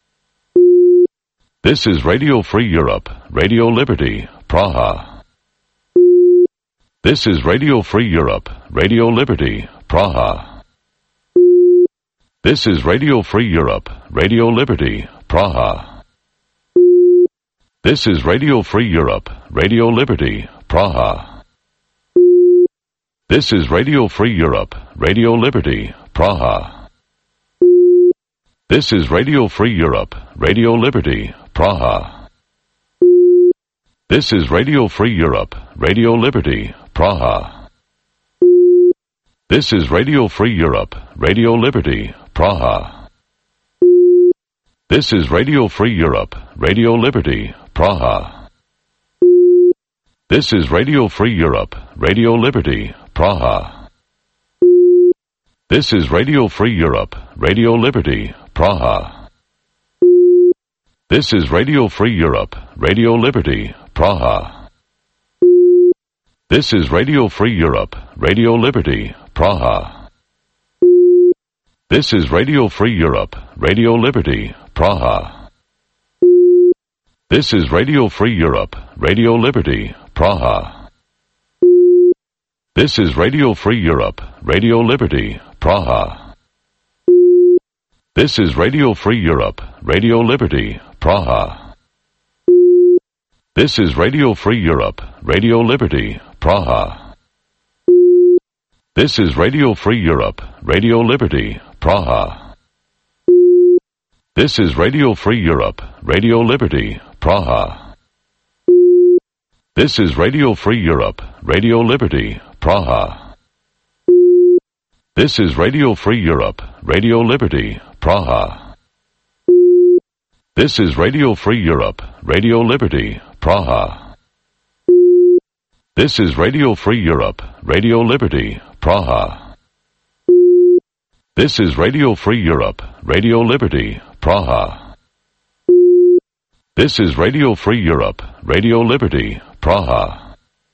This is Radio Free Europe, Radio Liberty, Praha. This is Radio Free Europe, Radio Liberty, Praha. This is Radio Free Europe, Radio Liberty, Praha. This is Radio Free Europe, Radio Liberty, Praha. This is Radio Free Europe, Radio Liberty, Praha. This is Radio Free Europe, Radio Liberty, Praha. This is Radio Free Europe, Radio Liberty, Praha. This is Radio Free Europe, Radio Liberty, Praha. This is Radio Free Europe, Radio Liberty, Praha. This is Radio Free Europe, Radio Liberty, Praha. This is Radio Free Europe, Radio Liberty, Praha. This is Radio Free Europe, Radio Liberty, Praha. This is Radio Free Europe, Radio Liberty, Praha. This is Radio Free Europe, Radio Liberty, Praha. This is Radio Free Europe, Radio Liberty, Praha. This is Radio Free Europe, Radio Liberty, Praha. This is Radio Free Europe, Radio Liberty, Praha. This is Radio Free Europe, Radio Liberty, Praha. This is Radio Free Europe, Radio Liberty, Praha. This is Radio Free Europe, Radio Liberty, Praha. This is Radio Free Europe, Radio Liberty, Praha. This is Radio Free Europe, Radio Liberty, Praha. This is Radio Free Europe, Radio Liberty, Praha. This is Radio Free Europe, Radio Liberty, Praha. This is Radio Free Europe, Radio Liberty, Praha. This is Radio Free Europe, Radio Liberty, Praha.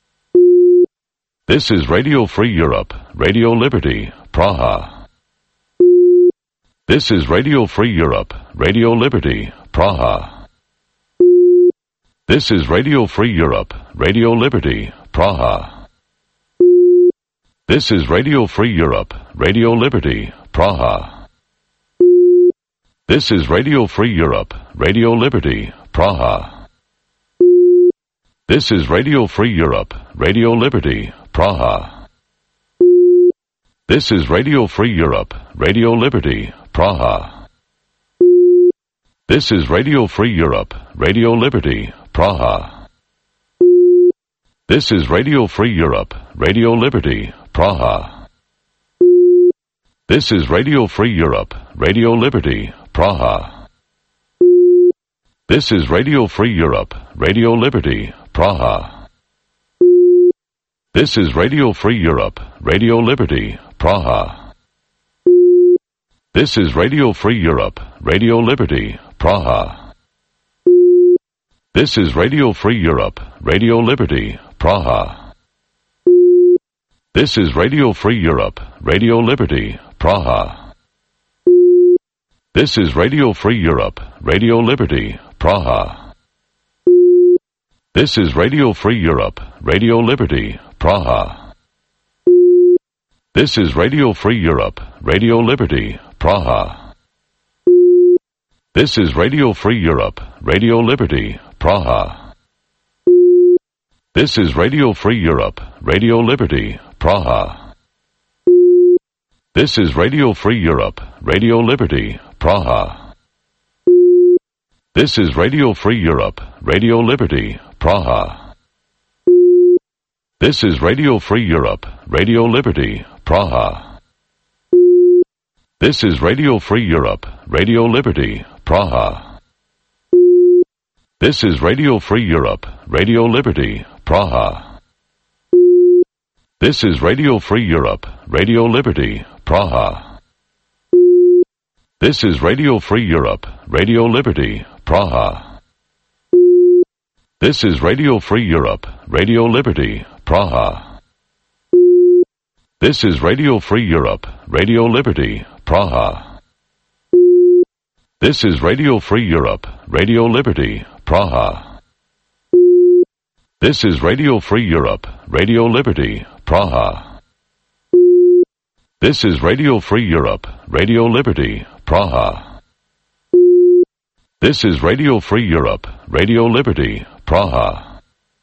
This is Radio Free Europe, Radio Liberty, Praha. This is Radio Free Europe, Radio Liberty, Praha. This is Radio Free Europe, Radio Liberty, Praha. This is Radio Free Europe, Radio Liberty, Praha. This is Radio Free Europe, Radio Liberty, Praha. This is Radio Free Europe, Radio Liberty, Praha. This is Radio Free Europe, Radio Liberty, Praha. This is Radio Free Europe, Radio Liberty, Praha. This is Radio Free Europe, Radio Liberty, Praha. This is Radio Free Europe, Radio Liberty, Praha. This is Radio Free Europe, Radio Liberty, Praha. This is Radio Free Europe, Radio Liberty, Praha. This is Radio Free Europe, Radio Liberty, Praha. This is Radio Free Europe, Radio Liberty, Praha. This is Radio Free Europe, Radio Liberty, Praha. This is Radio Free Europe, Radio Liberty, Praha. This is Radio Free Europe, Radio Liberty, Praha. This is Radio Free Europe, Radio Liberty, Praha. This is Radio Free Europe, Radio Liberty, Praha. This is Radio Free Europe, Radio Liberty, Praha. This is Radio Free Europe, Radio Liberty, Praha. This is Radio Free Europe, Radio Liberty, Praha. This is Radio Free Europe, Radio Liberty, Praha. This is Radio Free Europe, Radio Liberty, Praha. This is Radio Free Europe, Radio Liberty, Praha. This is Radio Free Europe, Radio Liberty, Praha. This is Radio Free Europe, Radio Liberty, Praha. This is Radio Free Europe, Radio Liberty, Praha. This is Radio Free Europe, Radio Liberty, Praha. This is Radio Free Europe, Radio Liberty, Praha. This is Radio Free Europe, Radio Liberty, Praha. This is Radio Free Europe, Radio Liberty, Praha. This is Radio Free Europe, Radio Liberty, Praha.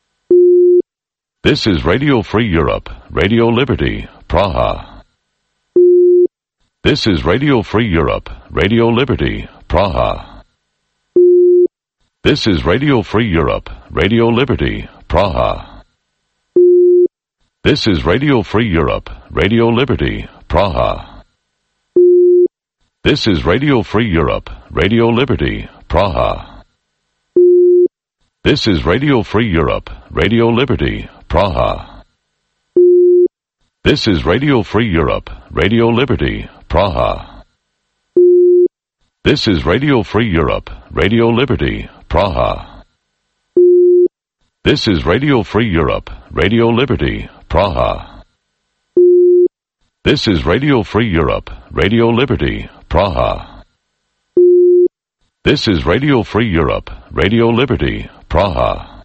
This is Radio Free Europe, Radio Liberty, Praha. This is Radio Free Europe, Radio Liberty, Praha. This is Radio Free Europe, Radio Liberty, Praha. This is Radio Free Europe, Radio Liberty, Praha. This is Radio Free Europe, Radio Liberty, Praha. This is Radio Free Europe, Radio Liberty, Praha. This is Radio Free Europe, Radio Liberty, Praha. This is Radio Free Europe, Radio Liberty, Praha. This is Radio Free Europe, Radio Liberty, Praha. This is Radio Free Europe, Radio Liberty, Praha. This is Radio Free Europe, Radio Liberty, Praha.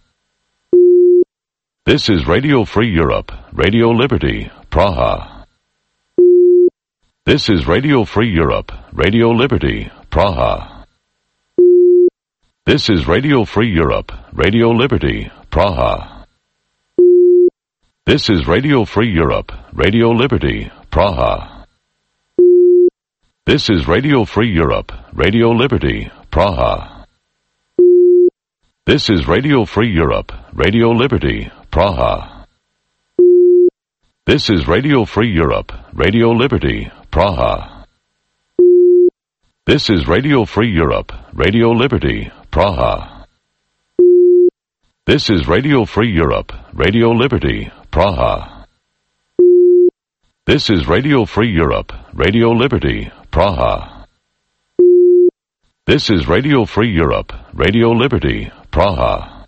This is Radio Free Europe, Radio Liberty, Praha. This is Radio Free Europe, Radio Liberty, Praha. This is Radio Free Europe, Radio Liberty, Praha. This is Radio Free Europe, Radio Liberty, Praha. This is Radio Free Europe, Radio Liberty, Praha. This is Radio Free Europe, Radio Liberty, Praha. This is Radio Free Europe, Radio Liberty, Praha. This is Radio Free Europe, Radio Liberty, Praha. This is Radio Free Europe, Radio Liberty, Praha. This is Radio Free Europe, Radio Liberty, Praha. This is Radio Free Europe, Radio Liberty, Praha.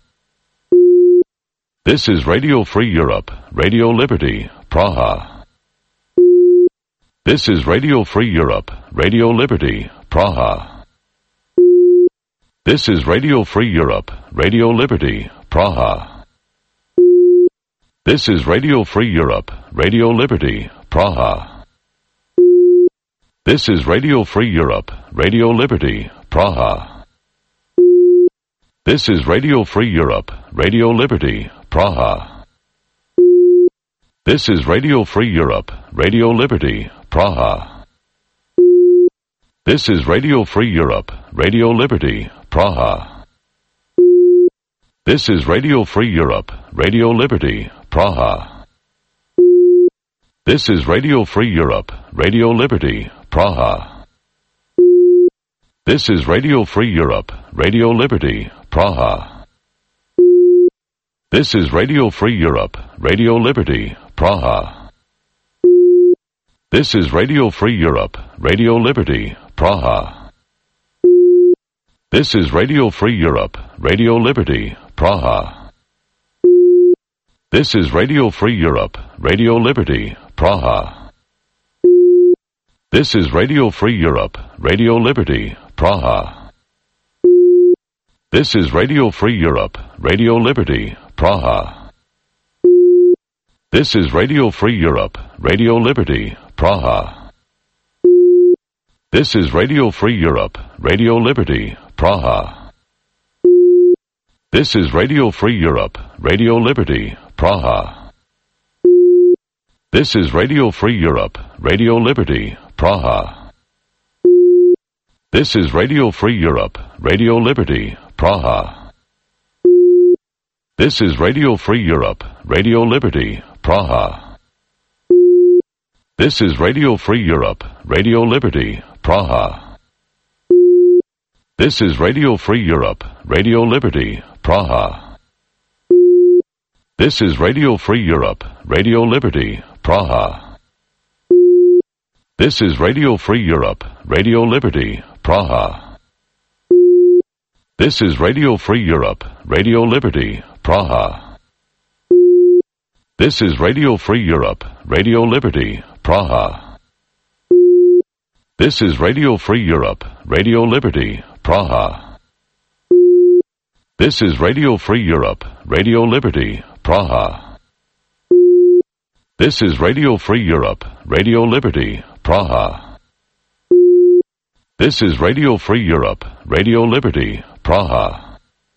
This is Radio Free Europe, Radio Liberty, Praha. This is Radio Free Europe, Radio Liberty, Praha. This is Radio Free Europe, Radio Liberty, Praha. This is Radio Free Europe, Radio Liberty, Praha. This is Radio Free Europe, Radio Liberty, Praha. This is Radio Free Europe, Radio Liberty, Praha. This is Radio Free Europe, Radio Liberty, Praha. This is Radio Free Europe, Radio Liberty, Praha. This is Radio Free Europe, Radio Liberty, Praha. This is Radio Free Europe, Radio Liberty, Praha. This is Radio Free Europe, Radio Liberty, Praha. This is Radio Free Europe, Radio Liberty, Praha. This is Radio Free Europe, Radio Liberty, Praha. This is Radio Free Europe, Radio Liberty, Praha. This is Radio Free Europe, Radio Liberty, Praha. This is Radio Free Europe, Radio Liberty, Praha. This is Radio Free Europe, Radio Liberty, Praha. This is Radio Free Europe, Radio Liberty, Praha. This is Radio Free Europe, Radio Liberty, Praha. This is Radio Free Europe, Radio Liberty, Praha. This is Radio Free Europe, Radio Liberty, Praha. This is Radio Free Europe, Radio Liberty, Praha. This is Radio Free Europe, Radio Liberty, Praha. This is Radio Free Europe, Radio Liberty, Praha. This is Radio Free Europe, Radio Liberty, Praha. This is Radio Free Europe, Radio Liberty, Praha. This is Radio Free Europe, Radio Liberty, Praha. This is Radio Free Europe, Radio Liberty, Praha. This is Radio Free Europe, Radio Liberty, Praha. This is Radio Free Europe, Radio Liberty, Praha. This is Radio Free Europe, Radio Liberty, Praha. This is Radio Free Europe, Radio Liberty, Praha. This is Radio Free Europe, Radio Liberty, Praha.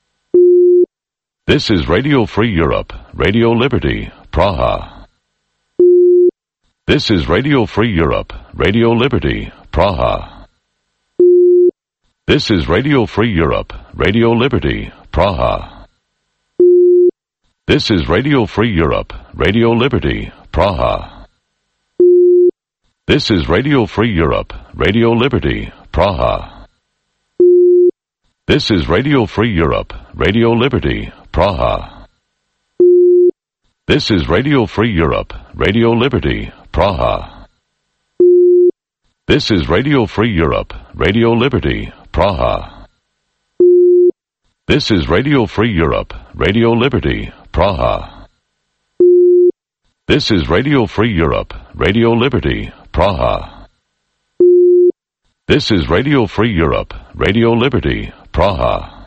This is Radio Free Europe, Radio Liberty, Praha. This is Radio Free Europe, Radio Liberty, Praha. This is Radio Free Europe, Radio Liberty, Praha. This is Radio Free Europe, Radio Liberty, Praha. This is Radio Free Europe, Radio Liberty, Praha. This is Radio Free Europe, Radio Liberty, Praha. This is Radio Free Europe, Radio Liberty, Praha. This is Radio Free Europe, Radio Liberty, Praha. This is Radio Free Europe, Radio Liberty, Praha. This is Radio Free Europe, Radio Liberty, Praha. This is Radio Free Europe, Radio Liberty, Praha.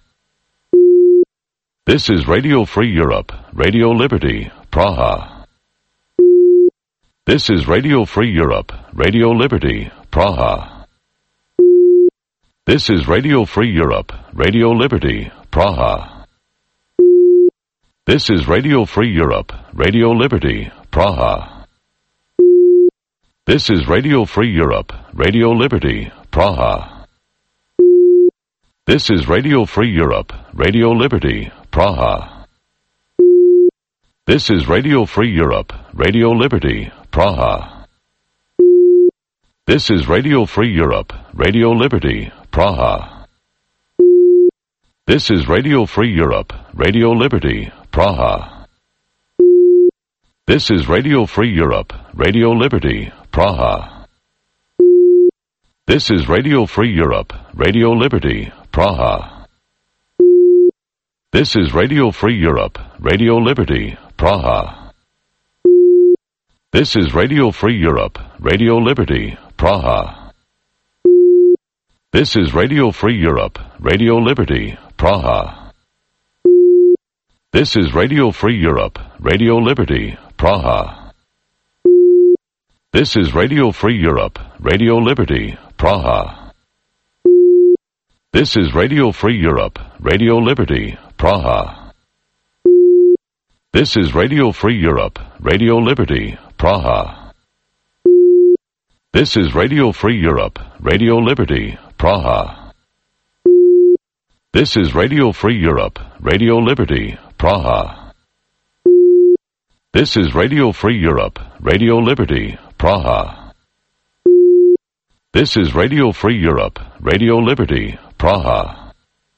This is Radio Free Europe, Radio Liberty, Praha. This is Radio Free Europe, Radio Liberty, Praha. This is Radio Free Europe, Radio Liberty, Praha. This is Radio Free Europe, Radio Liberty, Praha. This is Radio Free Europe, Radio Liberty, Praha. This is Radio Free Europe, Radio Liberty, Praha. This is Radio Free Europe, Radio Liberty, Praha. This is Radio Free Europe, Radio Liberty, Praha. This is Radio Free Europe, Radio Liberty, Praha. This is Radio Free Europe, Radio Liberty, Praha. This is Radio Free Europe, Radio Liberty, Praha. This is Radio Free Europe, Radio Liberty, Praha. This is Radio Free Europe, Radio Liberty, Praha. This is Radio Free Europe, Radio Liberty, Praha. This is Radio Free Europe, Radio Liberty, Praha. This is Radio Free Europe, Radio Liberty, Praha. This is Radio Free Europe, Radio Liberty, Praha. This is Radio Free Europe, Radio Liberty, Praha. This is Radio Free Europe, Radio Liberty, Praha. This is Radio Free Europe, Radio Liberty, Praha. This is Radio Free Europe, Radio Liberty, Praha. This is Radio Free Europe, Radio Liberty, Praha.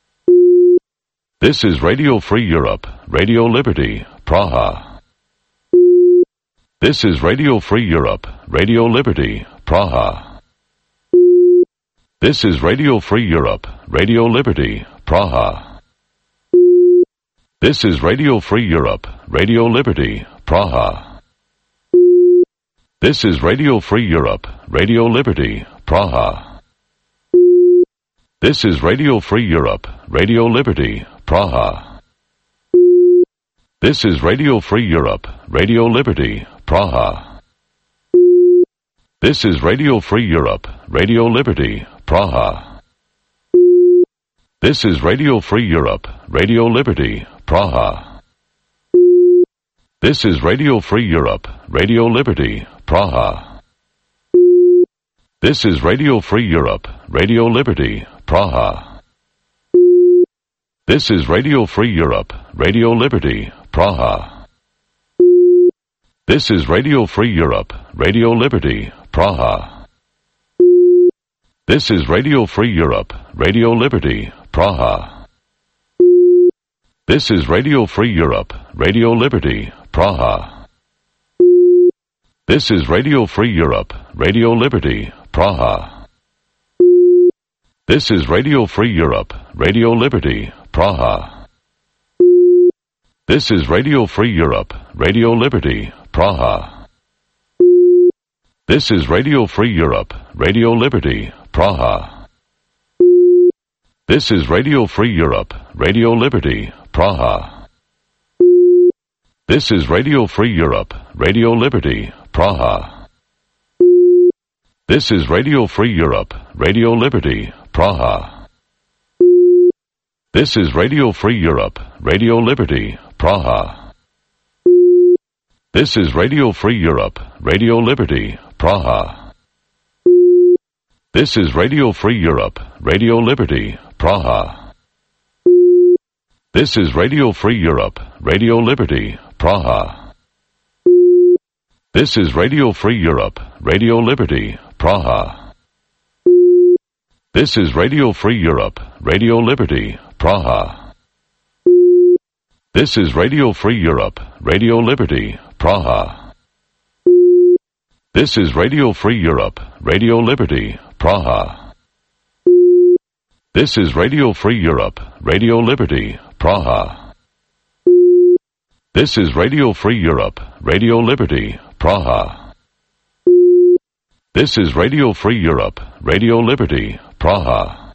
This is Radio Free Europe, Radio Liberty, Praha. This is Radio Free Europe, Radio Liberty, Praha. This is Radio Free Europe, Radio Liberty, Praha. This is Radio Free Europe, Radio Liberty, Praha. This is Radio Free Europe, Radio Liberty, Praha. This is Radio Free Europe, Radio Liberty, Praha. This is Radio Free Europe, Radio Liberty, Praha. This is Radio Free Europe, Radio Liberty, Praha. This is Radio Free Europe, Radio Liberty, Praha. This is Radio Free Europe, Radio Liberty, Praha. This is Radio Free Europe, Radio Liberty, Praha. This is Radio Free Europe, Radio Liberty, Praha. This is Radio Free Europe, Radio Liberty, Praha. This is Radio Free Europe, Radio Liberty, Praha. This is Radio Free Europe, Radio Liberty, Praha. This is Radio Free Europe, Radio Liberty, Praha. This is Radio Free Europe, Radio Liberty, Praha. This is Radio Free Europe, Radio Liberty, Praha. This is Radio Free Europe, Radio Liberty, Praha. This is Radio Free Europe, Radio Liberty, Praha. This is Radio Free Europe, Radio Liberty, Praha. This is Radio Free Europe, Radio Liberty, Praha. This is Radio Free Europe, Radio Liberty, Praha. This is Radio Free Europe, Radio Liberty, Praha. This is Radio Free Europe, Radio Liberty, Praha. This is Radio Free Europe, Radio Liberty, Praha. This is Radio Free Europe, Radio Liberty, Praha. This is Radio Free Europe, Radio Liberty, Praha. This is Radio Free Europe, Radio Liberty, Praha. This is Radio Free Europe, Radio Liberty, Praha. This is Radio Free Europe, Radio Liberty, Praha. This is Radio Free Europe, Radio Liberty, Praha. This is Radio Free Europe, Radio Liberty, Praha.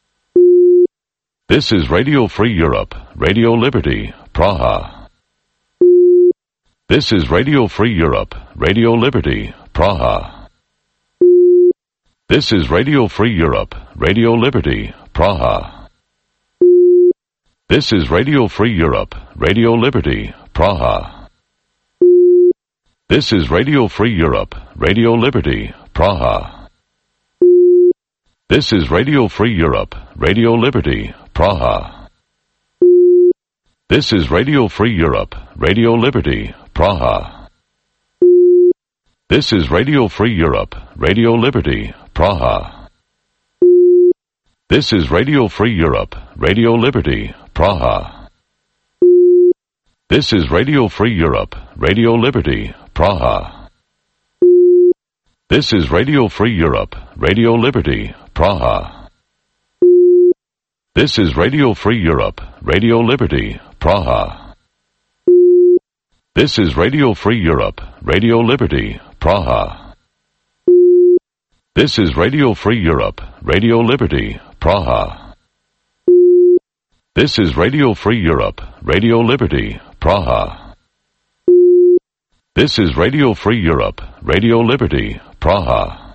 This is Radio Free Europe, Radio Liberty, Praha. This is Radio Free Europe, Radio Liberty, Praha. This is Radio Free Europe, Radio Liberty, Praha. This is Radio Free Europe, Radio Liberty, Praha. This is Radio Free Europe, Radio Liberty, Praha. This is Radio Free Europe, Radio Liberty, Praha. This is Radio Free Europe, Radio Liberty, Praha. This is Radio Free Europe, Radio Liberty, Praha. This is Radio Free Europe, Radio Liberty, Praha. This is Radio Free Europe, Radio Liberty, Praha. This is Radio Free Europe, Radio Liberty, Praha. This is Radio Free Europe, Radio Liberty, Praha. This is Radio Free Europe, Radio Liberty, Praha. This is Radio Free Europe, Radio Liberty, Praha. This is Radio Free Europe, Radio Liberty, Praha. This is Radio Free Europe, Radio Liberty, Praha.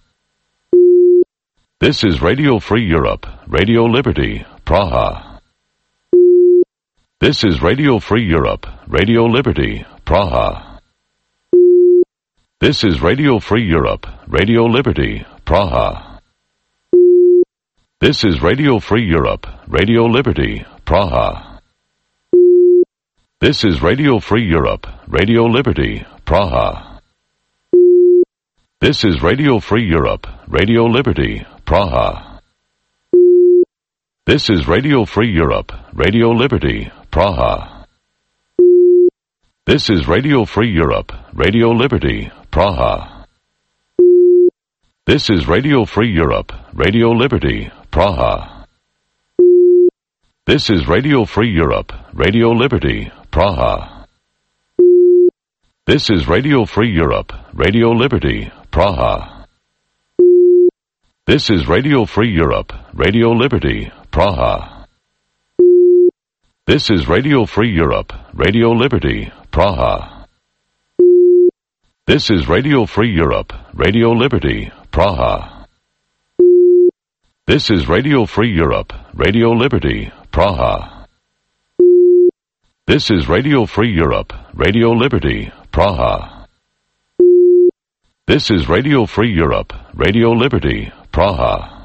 This is Radio Free Europe, Radio Liberty, Praha. This is Radio Free Europe, Radio Liberty, Praha. This is Radio Free Europe, Radio Liberty, Praha. This is Radio Free Europe, Radio Liberty, Praha. This is Radio Free Europe, Radio Liberty, Praha. This is Radio Free Europe, Radio Liberty, Praha. This is Radio Free Europe, Radio Liberty, Praha. This is Radio Free Europe, Radio Liberty, Praha. This is Radio Free Europe, Radio Liberty, Praha. This is Radio Free Europe, Radio Liberty, Praha. This is Radio Free Europe, Radio Liberty, Praha. This is Radio Free Europe, Radio Liberty, Praha. This is Radio Free Europe, Radio Liberty, Praha. This is Radio Free Europe, Radio Liberty, Praha. This is Radio Free Europe, Radio Liberty, Praha. This is Radio Free Europe, Radio Liberty, Praha. This is Radio Free Europe, Radio Liberty, Praha.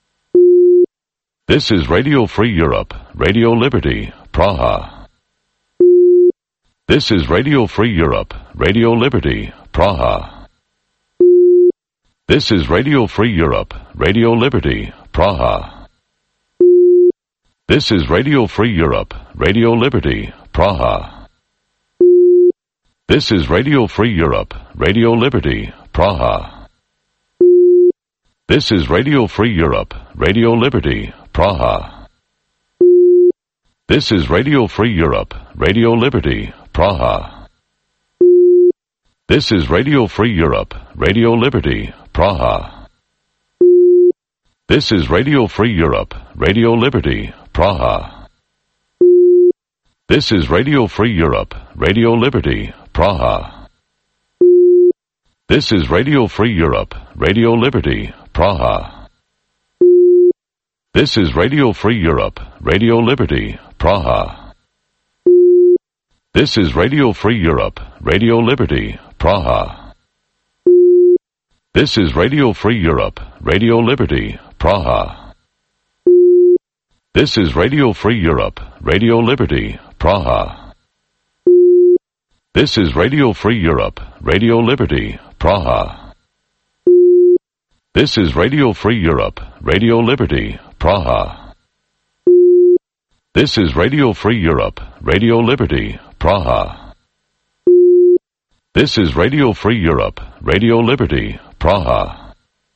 This is Radio Free Europe, Radio Liberty, Praha. This is Radio Free Europe, Radio Liberty, Praha. This is Radio Free Europe, Radio Liberty, Praha. This is Radio Free Europe, Radio Liberty, Praha. This is Radio Free Europe, Radio Liberty, Praha. This is Radio Free Europe, Radio Liberty, Praha. This is Radio Free Europe, Radio Liberty, Praha. This is Radio Free Europe, Radio Liberty, Praha. This is Radio Free Europe, Radio Liberty, Praha. This is Radio Free Europe, Radio Liberty, Praha. This is Radio Free Europe, Radio Liberty, Praha. This is Radio Free Europe, Radio Liberty, Praha. This is Radio Free Europe, Radio Liberty, Praha. This is Radio Free Europe, Radio Liberty, Praha. This is Radio Free Europe, Radio Liberty, Praha. This is Radio Free Europe, Radio Liberty, Praha. This is Radio Free Europe, Radio Liberty, Praha. This is Radio Free Europe, Radio Liberty, Praha. This is Radio Free Europe, Radio Liberty, Praha.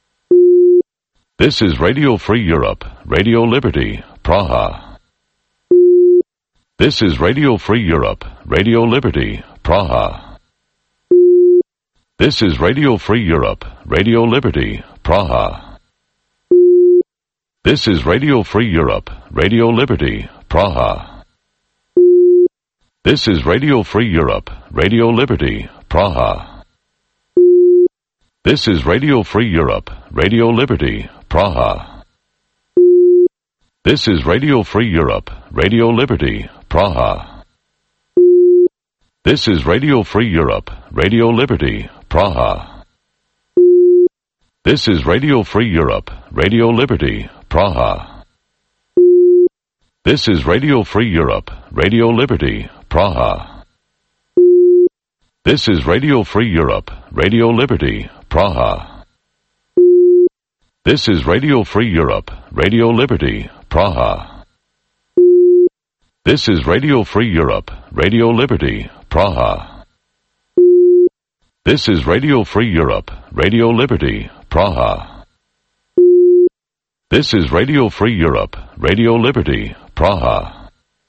This is Radio Free Europe, Radio Liberty, Praha. This is Radio Free Europe, Radio Liberty, Praha. This is Radio Free Europe, Radio Liberty, Praha. This is Radio Free Europe, Radio Liberty, Praha. This is Radio Free Europe, Radio Liberty, Praha. This is Radio Free Europe, Radio Liberty, Praha. This is Radio Free Europe, Radio Liberty, Praha. This is Radio Free Europe, Radio Liberty, Praha. This is Radio Free Europe, Radio Liberty, Praha. This is Radio Free Europe, Radio Liberty, Praha. This is Radio Free Europe, Radio Liberty, Praha. This is Radio Free Europe, Radio Liberty, Praha. This is Radio Free Europe, Radio Liberty, Praha. This is Radio Free Europe, Radio Liberty, Praha. This is Radio Free Europe, Radio Liberty, Praha.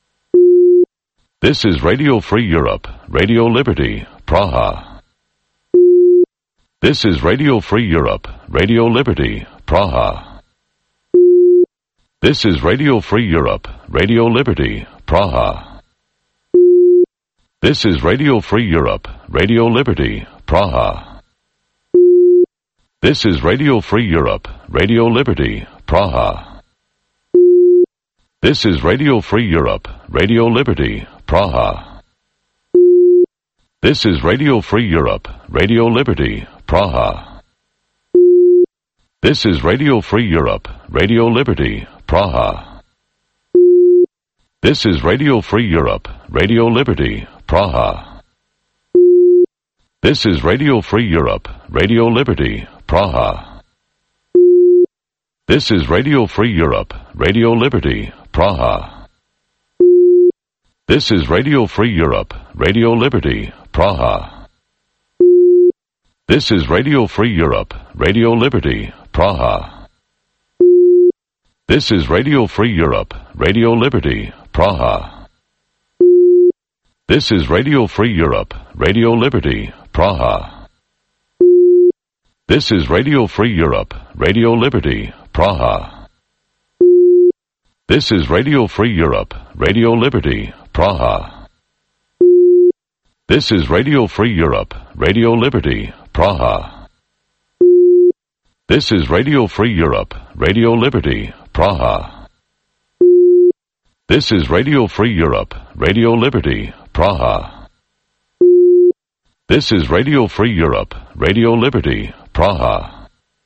This is Radio Free Europe, Radio Liberty, Praha. This is Radio Free Europe, Radio Liberty, Praha. This is Radio Free Europe, Radio Liberty, Praha. This is Radio Free Europe, Radio Liberty, Praha. This is Radio Free Europe, Radio Liberty, Praha. This is Radio Free Europe, Radio Liberty, Praha. This is Radio Free Europe, Radio Liberty, Praha. This is Radio Free Europe, Radio Liberty, Praha. This is Radio Free Europe, Radio Liberty, Praha. This is Radio Free Europe, Radio Liberty, Praha. This is Radio Free Europe, Radio Liberty, Praha. This is Radio Free Europe, Radio Liberty, Praha. This is Radio Free Europe, Radio Liberty, Praha. This is Radio Free Europe, Radio Liberty, Praha. This is Radio Free Europe, Radio Liberty, Praha. This is Radio Free Europe, Radio Liberty, Praha. This is Radio Free Europe, Radio Liberty, Praha. This is Radio Free Europe, Radio Liberty, Praha. This is Radio Free Europe, Radio Liberty, Praha. This is Radio Free Europe, Radio Liberty, Praha. This is Radio Free Europe, Radio Liberty, Praha.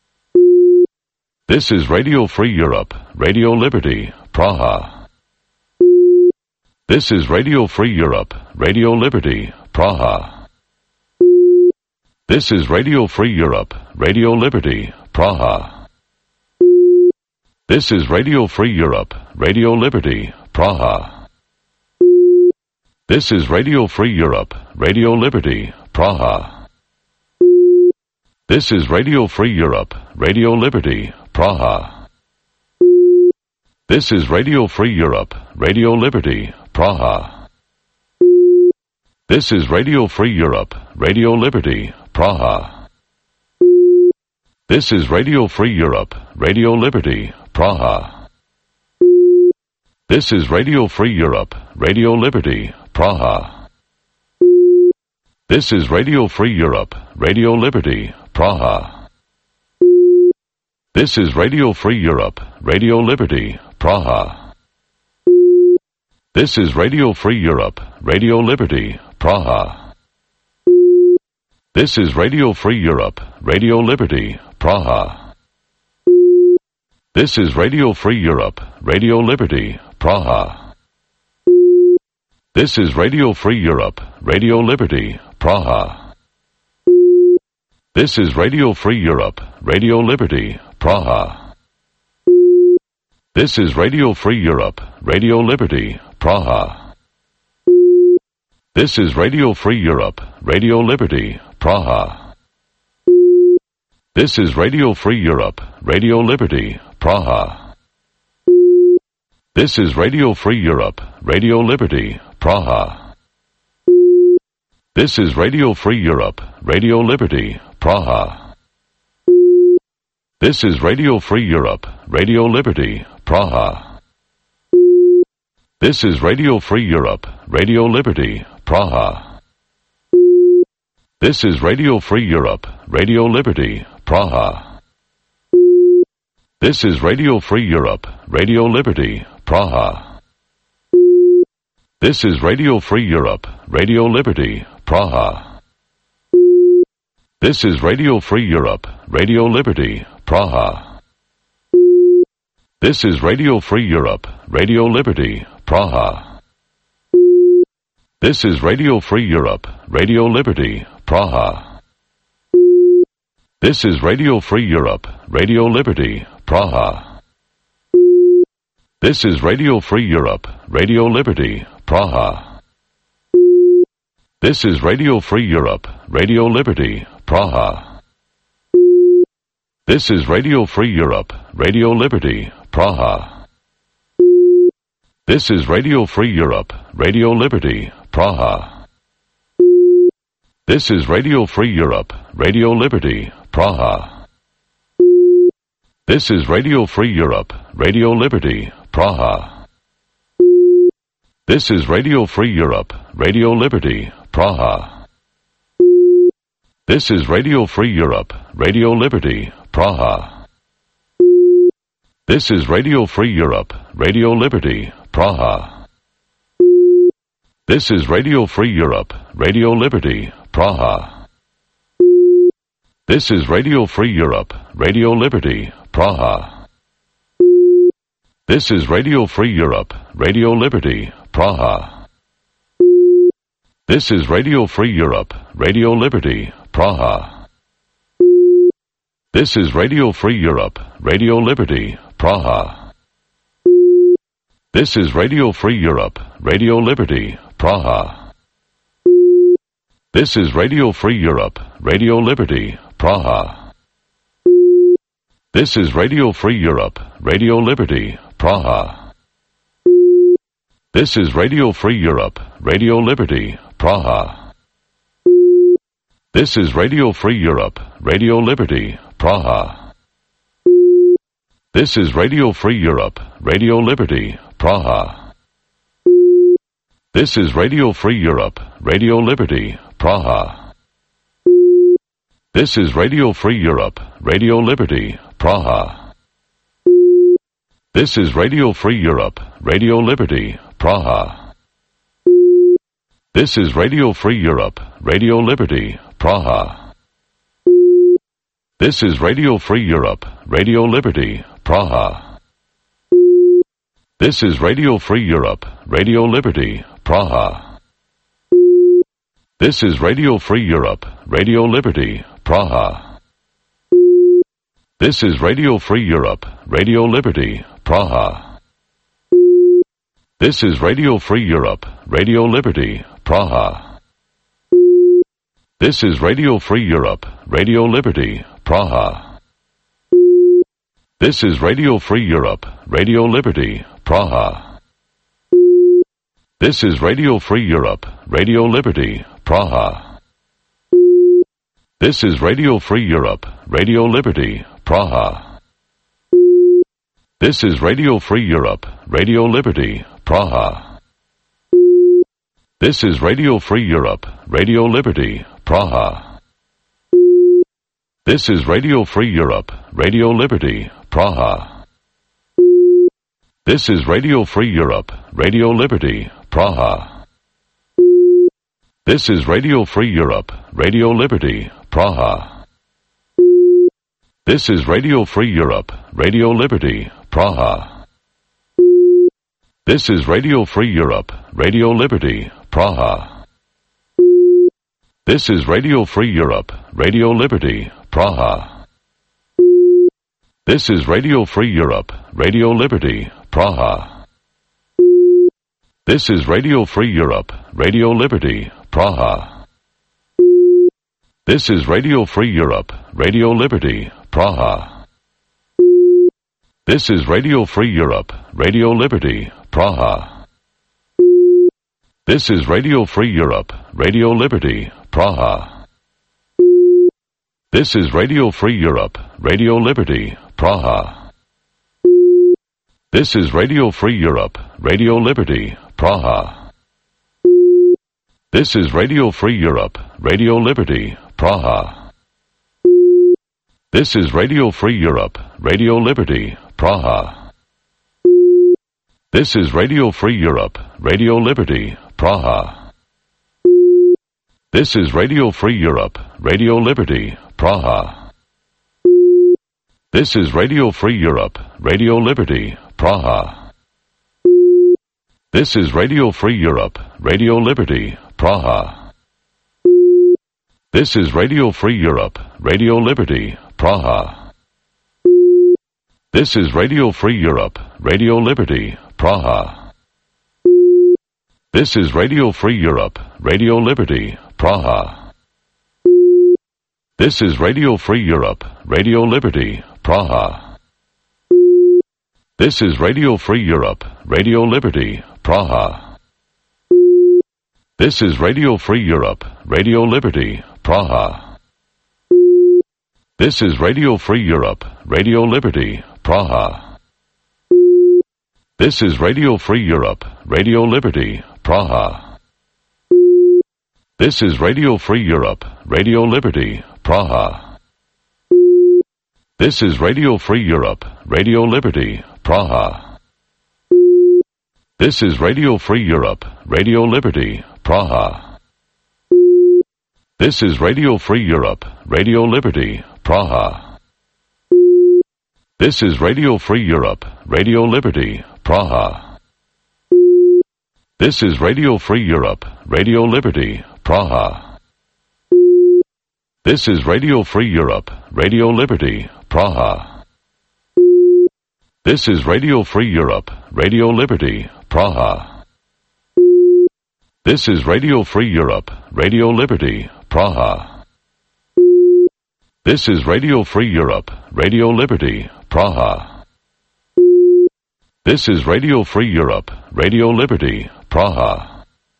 This is Radio Free Europe, Radio Liberty, Praha. This is Radio Free Europe, Radio Liberty, Praha. This is Radio Free Europe, Radio Liberty, Praha. This is Radio Free Europe, Radio Liberty, Praha. This is Radio Free Europe, Radio Liberty, Praha. This is Radio Free Europe, Radio Liberty, Praha. This is Radio Free Europe, Radio Liberty, Praha. This is Radio Free Europe, Radio Liberty, Praha. This is Radio Free Europe, Radio Liberty, Praha. This is Radio Free Europe, Radio Liberty, Praha. This is Radio Free Europe, Radio Liberty, Praha. This is Radio Free Europe, Radio Liberty, Praha. This is Radio Free Europe, Radio Liberty, Praha. This is Radio Free Europe, Radio Liberty, Praha. This is Radio Free Europe, Radio Liberty, Praha. This is Radio Free Europe, Radio Liberty, Praha. This is Radio Free Europe, Radio Liberty, Praha. This is Radio Free Europe, Radio Liberty, Praha. This is Radio Free Europe, Radio Liberty, Praha. This is Radio Free Europe, Radio Liberty, Praha. This is Radio Free Europe, Radio Liberty, Praha. This is Radio Free Europe, Radio Liberty, Praha. This is Radio Free Europe, Radio Liberty, Praha. This is Radio Free Europe, Radio Liberty, Praha. This is Radio Free Europe, Radio Liberty, Praha. This is Radio Free Europe, Radio Liberty, Praha. This is Radio Free Europe, Radio Liberty, Praha. This is Radio Free Europe, Radio Liberty, Praha. This is Radio Free Europe, Radio Liberty, Praha. This is Radio Free Europe, Radio Liberty, Praha. This is Radio Free Europe, Radio Liberty, Praha. This is Radio Free Europe, Radio Liberty, Praha. This is Radio Free Europe, Radio Liberty, Praha. This is Radio Free Europe, Radio Liberty, Praha. This is Radio Free Europe, Radio Liberty, Praha. This is Radio Free Europe, Radio Liberty, Praha. This is Radio Free Europe, Radio Liberty, Praha. This is Radio Free Europe, Radio Liberty, Praha. This is Radio Free Europe, Radio Liberty, Praha. This is Radio Free Europe, Radio Liberty, Praha. This is Radio Free Europe, Radio Liberty, Praha. This is Radio Free Europe, Radio Liberty, Praha. This is Radio Free Europe, Radio Liberty, Praha. This is Radio Free Europe, Radio Liberty, Praha. This is Radio Free Europe, Radio Liberty, Praha. This is Radio Free Europe, Radio Liberty, Praha. This is Radio Free Europe, Radio Liberty, Praha. This is Radio Free Europe, Radio Liberty, Praha. This is Radio Free Europe, Radio Liberty, Praha. This is Radio Free Europe, Radio Liberty, Praha. This is Radio Free Europe, Radio Liberty, Praha. This is Radio Free Europe, Radio Liberty, Praha. This is Radio Free Europe, Radio Liberty, Praha. This is Radio Free Europe, Radio Liberty, Praha. This is Radio Free Europe, Radio Liberty, Praha. This is Radio Free Europe, Radio Liberty, Praha. This is Radio Free Europe, Radio Liberty, Praha. This is Radio Free Europe, Radio Liberty, Praha. This is Radio Free Europe, Radio Liberty, Praha. This is Radio Free Europe, Radio Liberty, Praha. This is Radio Free Europe, Radio Liberty, Praha. This is Radio Free Europe, Radio Liberty, Praha. This is Radio Free Europe, Radio Liberty, Praha. This is Radio Free Europe, Radio Liberty, Praha. This is Radio Free Europe, Radio Liberty, Praha. This is Radio Free Europe, Radio Liberty, Praha. This is Radio Free Europe, Radio Liberty, Praha. This is Radio Free Europe, Radio Liberty, Praha. This is Radio Free Europe, Radio Liberty, Praha. This is Radio Free Europe, Radio Liberty, Praha. This is Radio Free Europe, Radio Liberty, Praha. This is Radio Free Europe, Radio Liberty, Praha. This is Radio Free Europe, Radio Liberty, Praha. This is Radio Free Europe, Radio Liberty, Praha. This is Radio Free Europe, Radio Liberty, Praha. This is Radio Free Europe, Radio Liberty, Praha. This is Radio Free Europe, Radio Liberty, Praha. This is Radio Free Europe, Radio Liberty, Praha. This is Radio Free Europe, Radio Liberty, Praha. This is Radio Free Europe, Radio Liberty, Praha. This is Radio Free Europe, Radio Liberty, Praha. This is Radio Free Europe, Radio Liberty, Praha. This is Radio Free Europe, Radio Liberty, Praha. This is Radio Free Europe, Radio Liberty, Praha. This is Radio Free Europe, Radio Liberty, Praha. This is Radio Free Europe, Radio Liberty, Praha. This is Radio Free Europe, Radio Liberty, Praha. This is Radio Free Europe, Radio Liberty, Praha. This is Radio Free Europe, Radio Liberty, Praha. This is Radio Free Europe, Radio Liberty, Praha. This is Radio Free Europe, Radio Liberty, Praha. This is Radio Free Europe, Radio Liberty, Praha. This is Radio Free Europe, Radio Liberty, Praha. This is Radio Free Europe, Radio Liberty, Praha. This is Radio Free Europe, Radio Liberty, Praha. This is Radio Free Europe, Radio Liberty, Praha. This is Radio Free Europe, Radio Liberty, Praha. This is Radio Free Europe, Radio Liberty, Praha. This is Radio Free Europe, Radio Liberty, Praha. This is Radio Free Europe, Radio Liberty, Praha. This is Radio Free Europe, Radio Liberty, Praha. This is Radio Free Europe, Radio Liberty, Praha. This is Radio Free Europe, Radio Liberty, Praha. This is Radio Free Europe, Radio Liberty, Praha.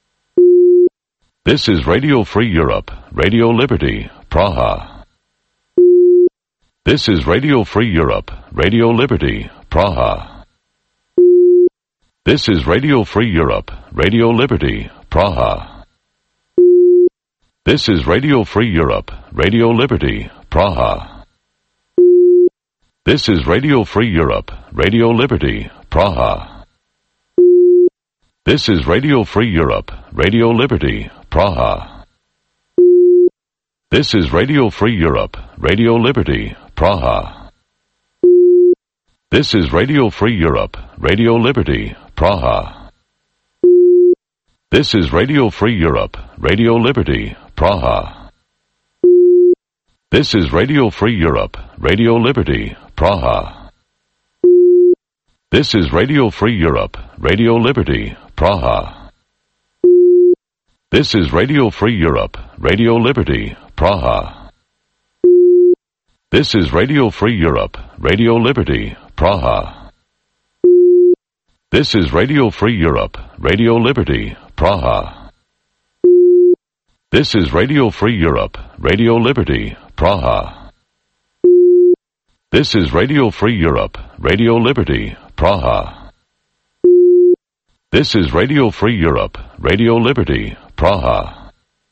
This is Radio Free Europe, Radio Liberty, Praha. This is Radio Free Europe, Radio Liberty, Praha. This is Radio Free Europe, Radio Liberty, Praha. This is Radio Free Europe, Radio Liberty, Praha. This is Radio Free Europe, Radio Liberty, Praha. This is Radio Free Europe, Radio Liberty, Praha. This is Radio Free Europe, Radio Liberty, Praha. This is Radio Free Europe, Radio Liberty, Praha. This is Radio Free Europe, Radio Liberty, Praha. This is Radio Free Europe, Radio Liberty, Praha. This is Radio Free Europe, Radio Liberty, Praha. This is Radio Free Europe, Radio Liberty, Praha. This is Radio Free Europe, Radio Liberty, Praha. This is Radio Free Europe, Radio Liberty, Praha. This is Radio Free Europe, Radio Liberty, Praha. This is Radio Free Europe, Radio Liberty, Praha. This is Radio Free Europe, Radio Liberty, Praha.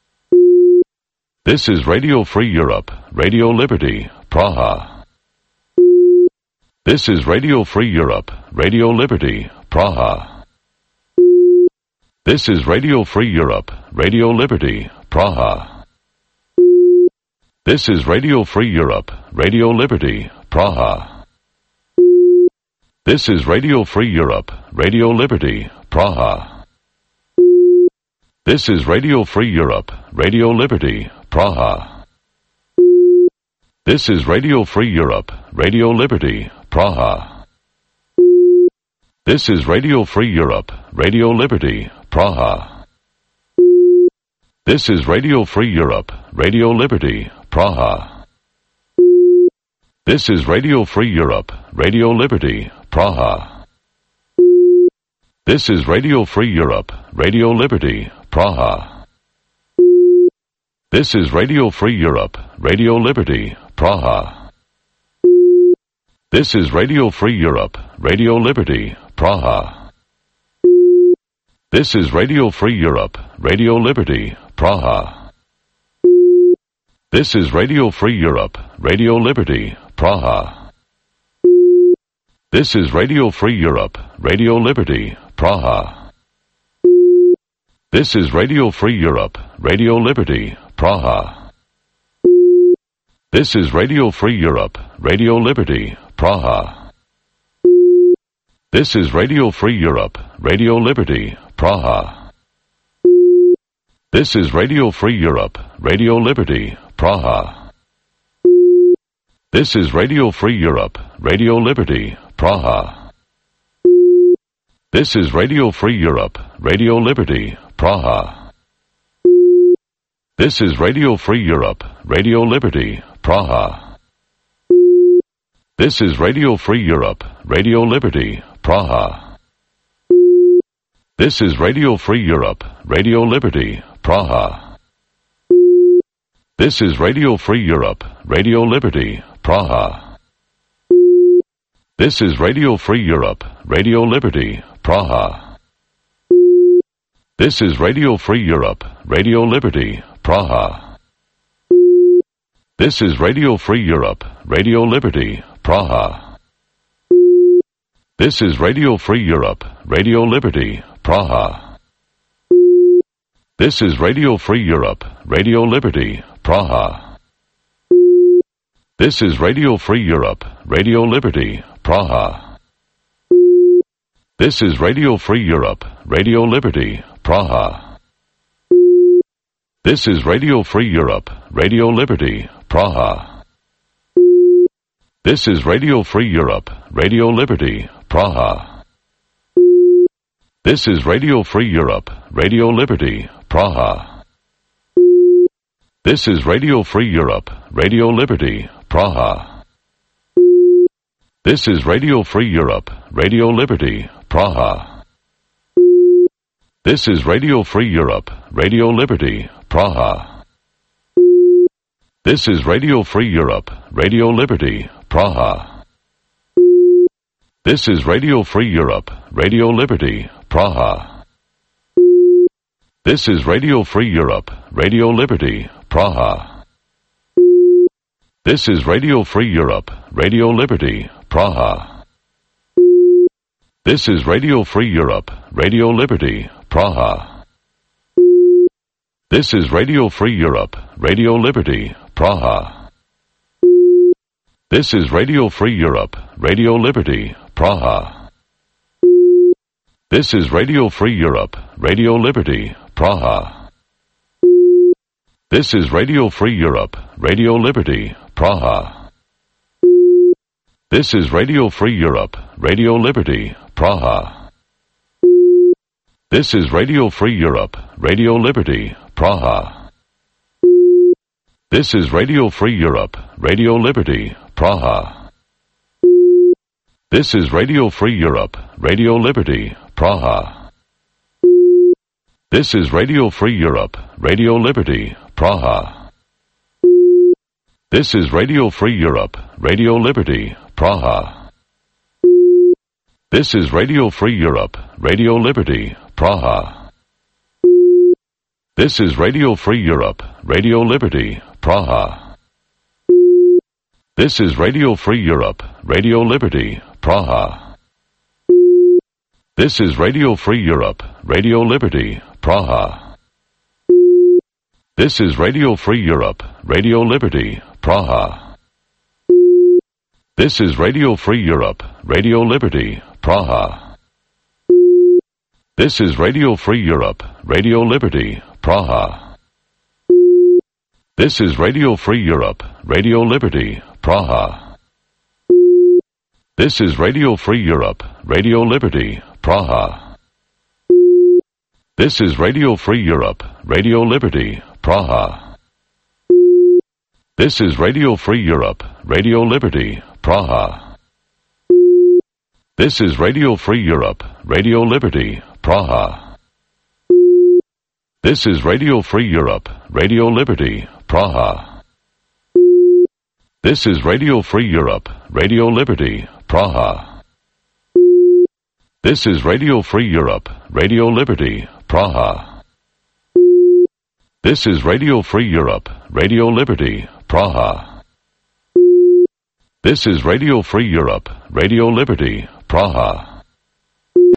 This is Radio Free Europe, Radio Liberty, Praha. This is Radio Free Europe, Radio Liberty, Praha. This is Radio Free Europe, Radio Liberty, Praha. This is Radio Free Europe, Radio Liberty, Praha. This is Radio Free Europe, Radio Liberty, Praha. This is Radio Free Europe, Radio Liberty, Praha. This is Radio Free Europe, Radio Liberty, Praha. This is Radio Free Europe, Radio Liberty, Praha. This is Radio Free Europe, Radio Liberty, Praha. This is Radio Free Europe, Radio Liberty, Praha. This is Radio Free Europe, Radio Liberty, Praha. This is Radio Free Europe, Radio Liberty, Praha. This is Radio Free Europe, Radio Liberty, Praha. This is Radio Free Europe, Radio Liberty, Praha. This is Radio Free Europe, Radio Liberty, Praha. This is Radio Free Europe, Radio Liberty, Praha. This is Radio Free Europe, Radio Liberty, Praha. This is Radio Free Europe, Radio Liberty, Praha. This is Radio Free Europe, Radio Liberty, Praha. This is Radio Free Europe, Radio Liberty, Praha. This is Radio Free Europe, Radio Liberty, Praha. This is Radio Free Europe, Radio Liberty, Praha. This is Radio Free Europe, Radio Liberty, Praha. This is Radio Free Europe, Radio Liberty, Praha. This is Radio Free Europe, Radio Liberty, Praha. This is Radio Free Europe, Radio Liberty, Praha. This is Radio Free Europe, Radio Liberty, Praha. This is Radio Free Europe, Radio Liberty, Praha. This is Radio Free Europe, Radio Liberty, Praha. This is Radio Free Europe, Radio Liberty, Praha. This is Radio Free Europe, Radio Liberty, Praha. This is Radio Free Europe, Radio Liberty, Praha. This is Radio Free Europe, Radio Liberty, Praha. This is Radio Free Europe, Radio Liberty, Praha. This is Radio Free Europe, Radio Liberty, Praha. This is Radio Free Europe, Radio Liberty, Praha. This is Radio Free Europe, Radio Liberty, Praha. This is Radio Free Europe, Radio Liberty, Praha. This is Radio Free Europe, Radio Liberty, Praha. This is Radio Free Europe, Radio Liberty, Praha. This is Radio Free Europe, Radio Liberty, Praha. This is Radio Free Europe, Radio Liberty, Praha. This is Radio Free Europe, Radio Liberty, Praha. This is Radio Free Europe, Radio Liberty, Praha. This is Radio Free Europe, Radio Liberty, Praha. This is Radio Free Europe, Radio Liberty, Praha. This is Radio Free Europe, Radio Liberty, Praha. This is Radio Free Europe, Radio Liberty, Praha. This is Radio Free Europe, Radio Liberty, Praha. This is Radio Free Europe, Radio Liberty, Praha. This is Radio Free Europe, Radio Liberty, Praha. This is Radio Free Europe, Radio Liberty, Praha. This is Radio Free Europe, Radio Liberty, Praha. This is Radio Free Europe, Radio Liberty, Praha. This is Radio Free Europe, Radio Liberty, Praha. This is Radio Free Europe, Radio Liberty, Praha. This is Radio Free Europe, Radio Liberty, Praha. This is Radio Free Europe, Radio Liberty, Praha. This is Radio Free Europe, Radio Liberty, Praha. This is Radio Free Europe, Radio Liberty, Praha. This is Radio Free Europe, Radio Liberty, Praha. This is Radio Free Europe, Radio Liberty, Praha. This is Radio Free Europe, Radio Liberty, Praha. This is Radio Free Europe, Radio Liberty, Praha. This is Radio Free Europe, Radio Liberty, Praha. This is Radio Free Europe, Radio Liberty, Praha. This is Radio Free Europe, Radio Liberty, Praha. This is Radio Free Europe, Radio Liberty, Praha. This is Radio Free Europe, Radio Liberty, Praha. This is Radio Free Europe, Radio Liberty, Praha. This is Radio Free Europe, Radio Liberty, Praha.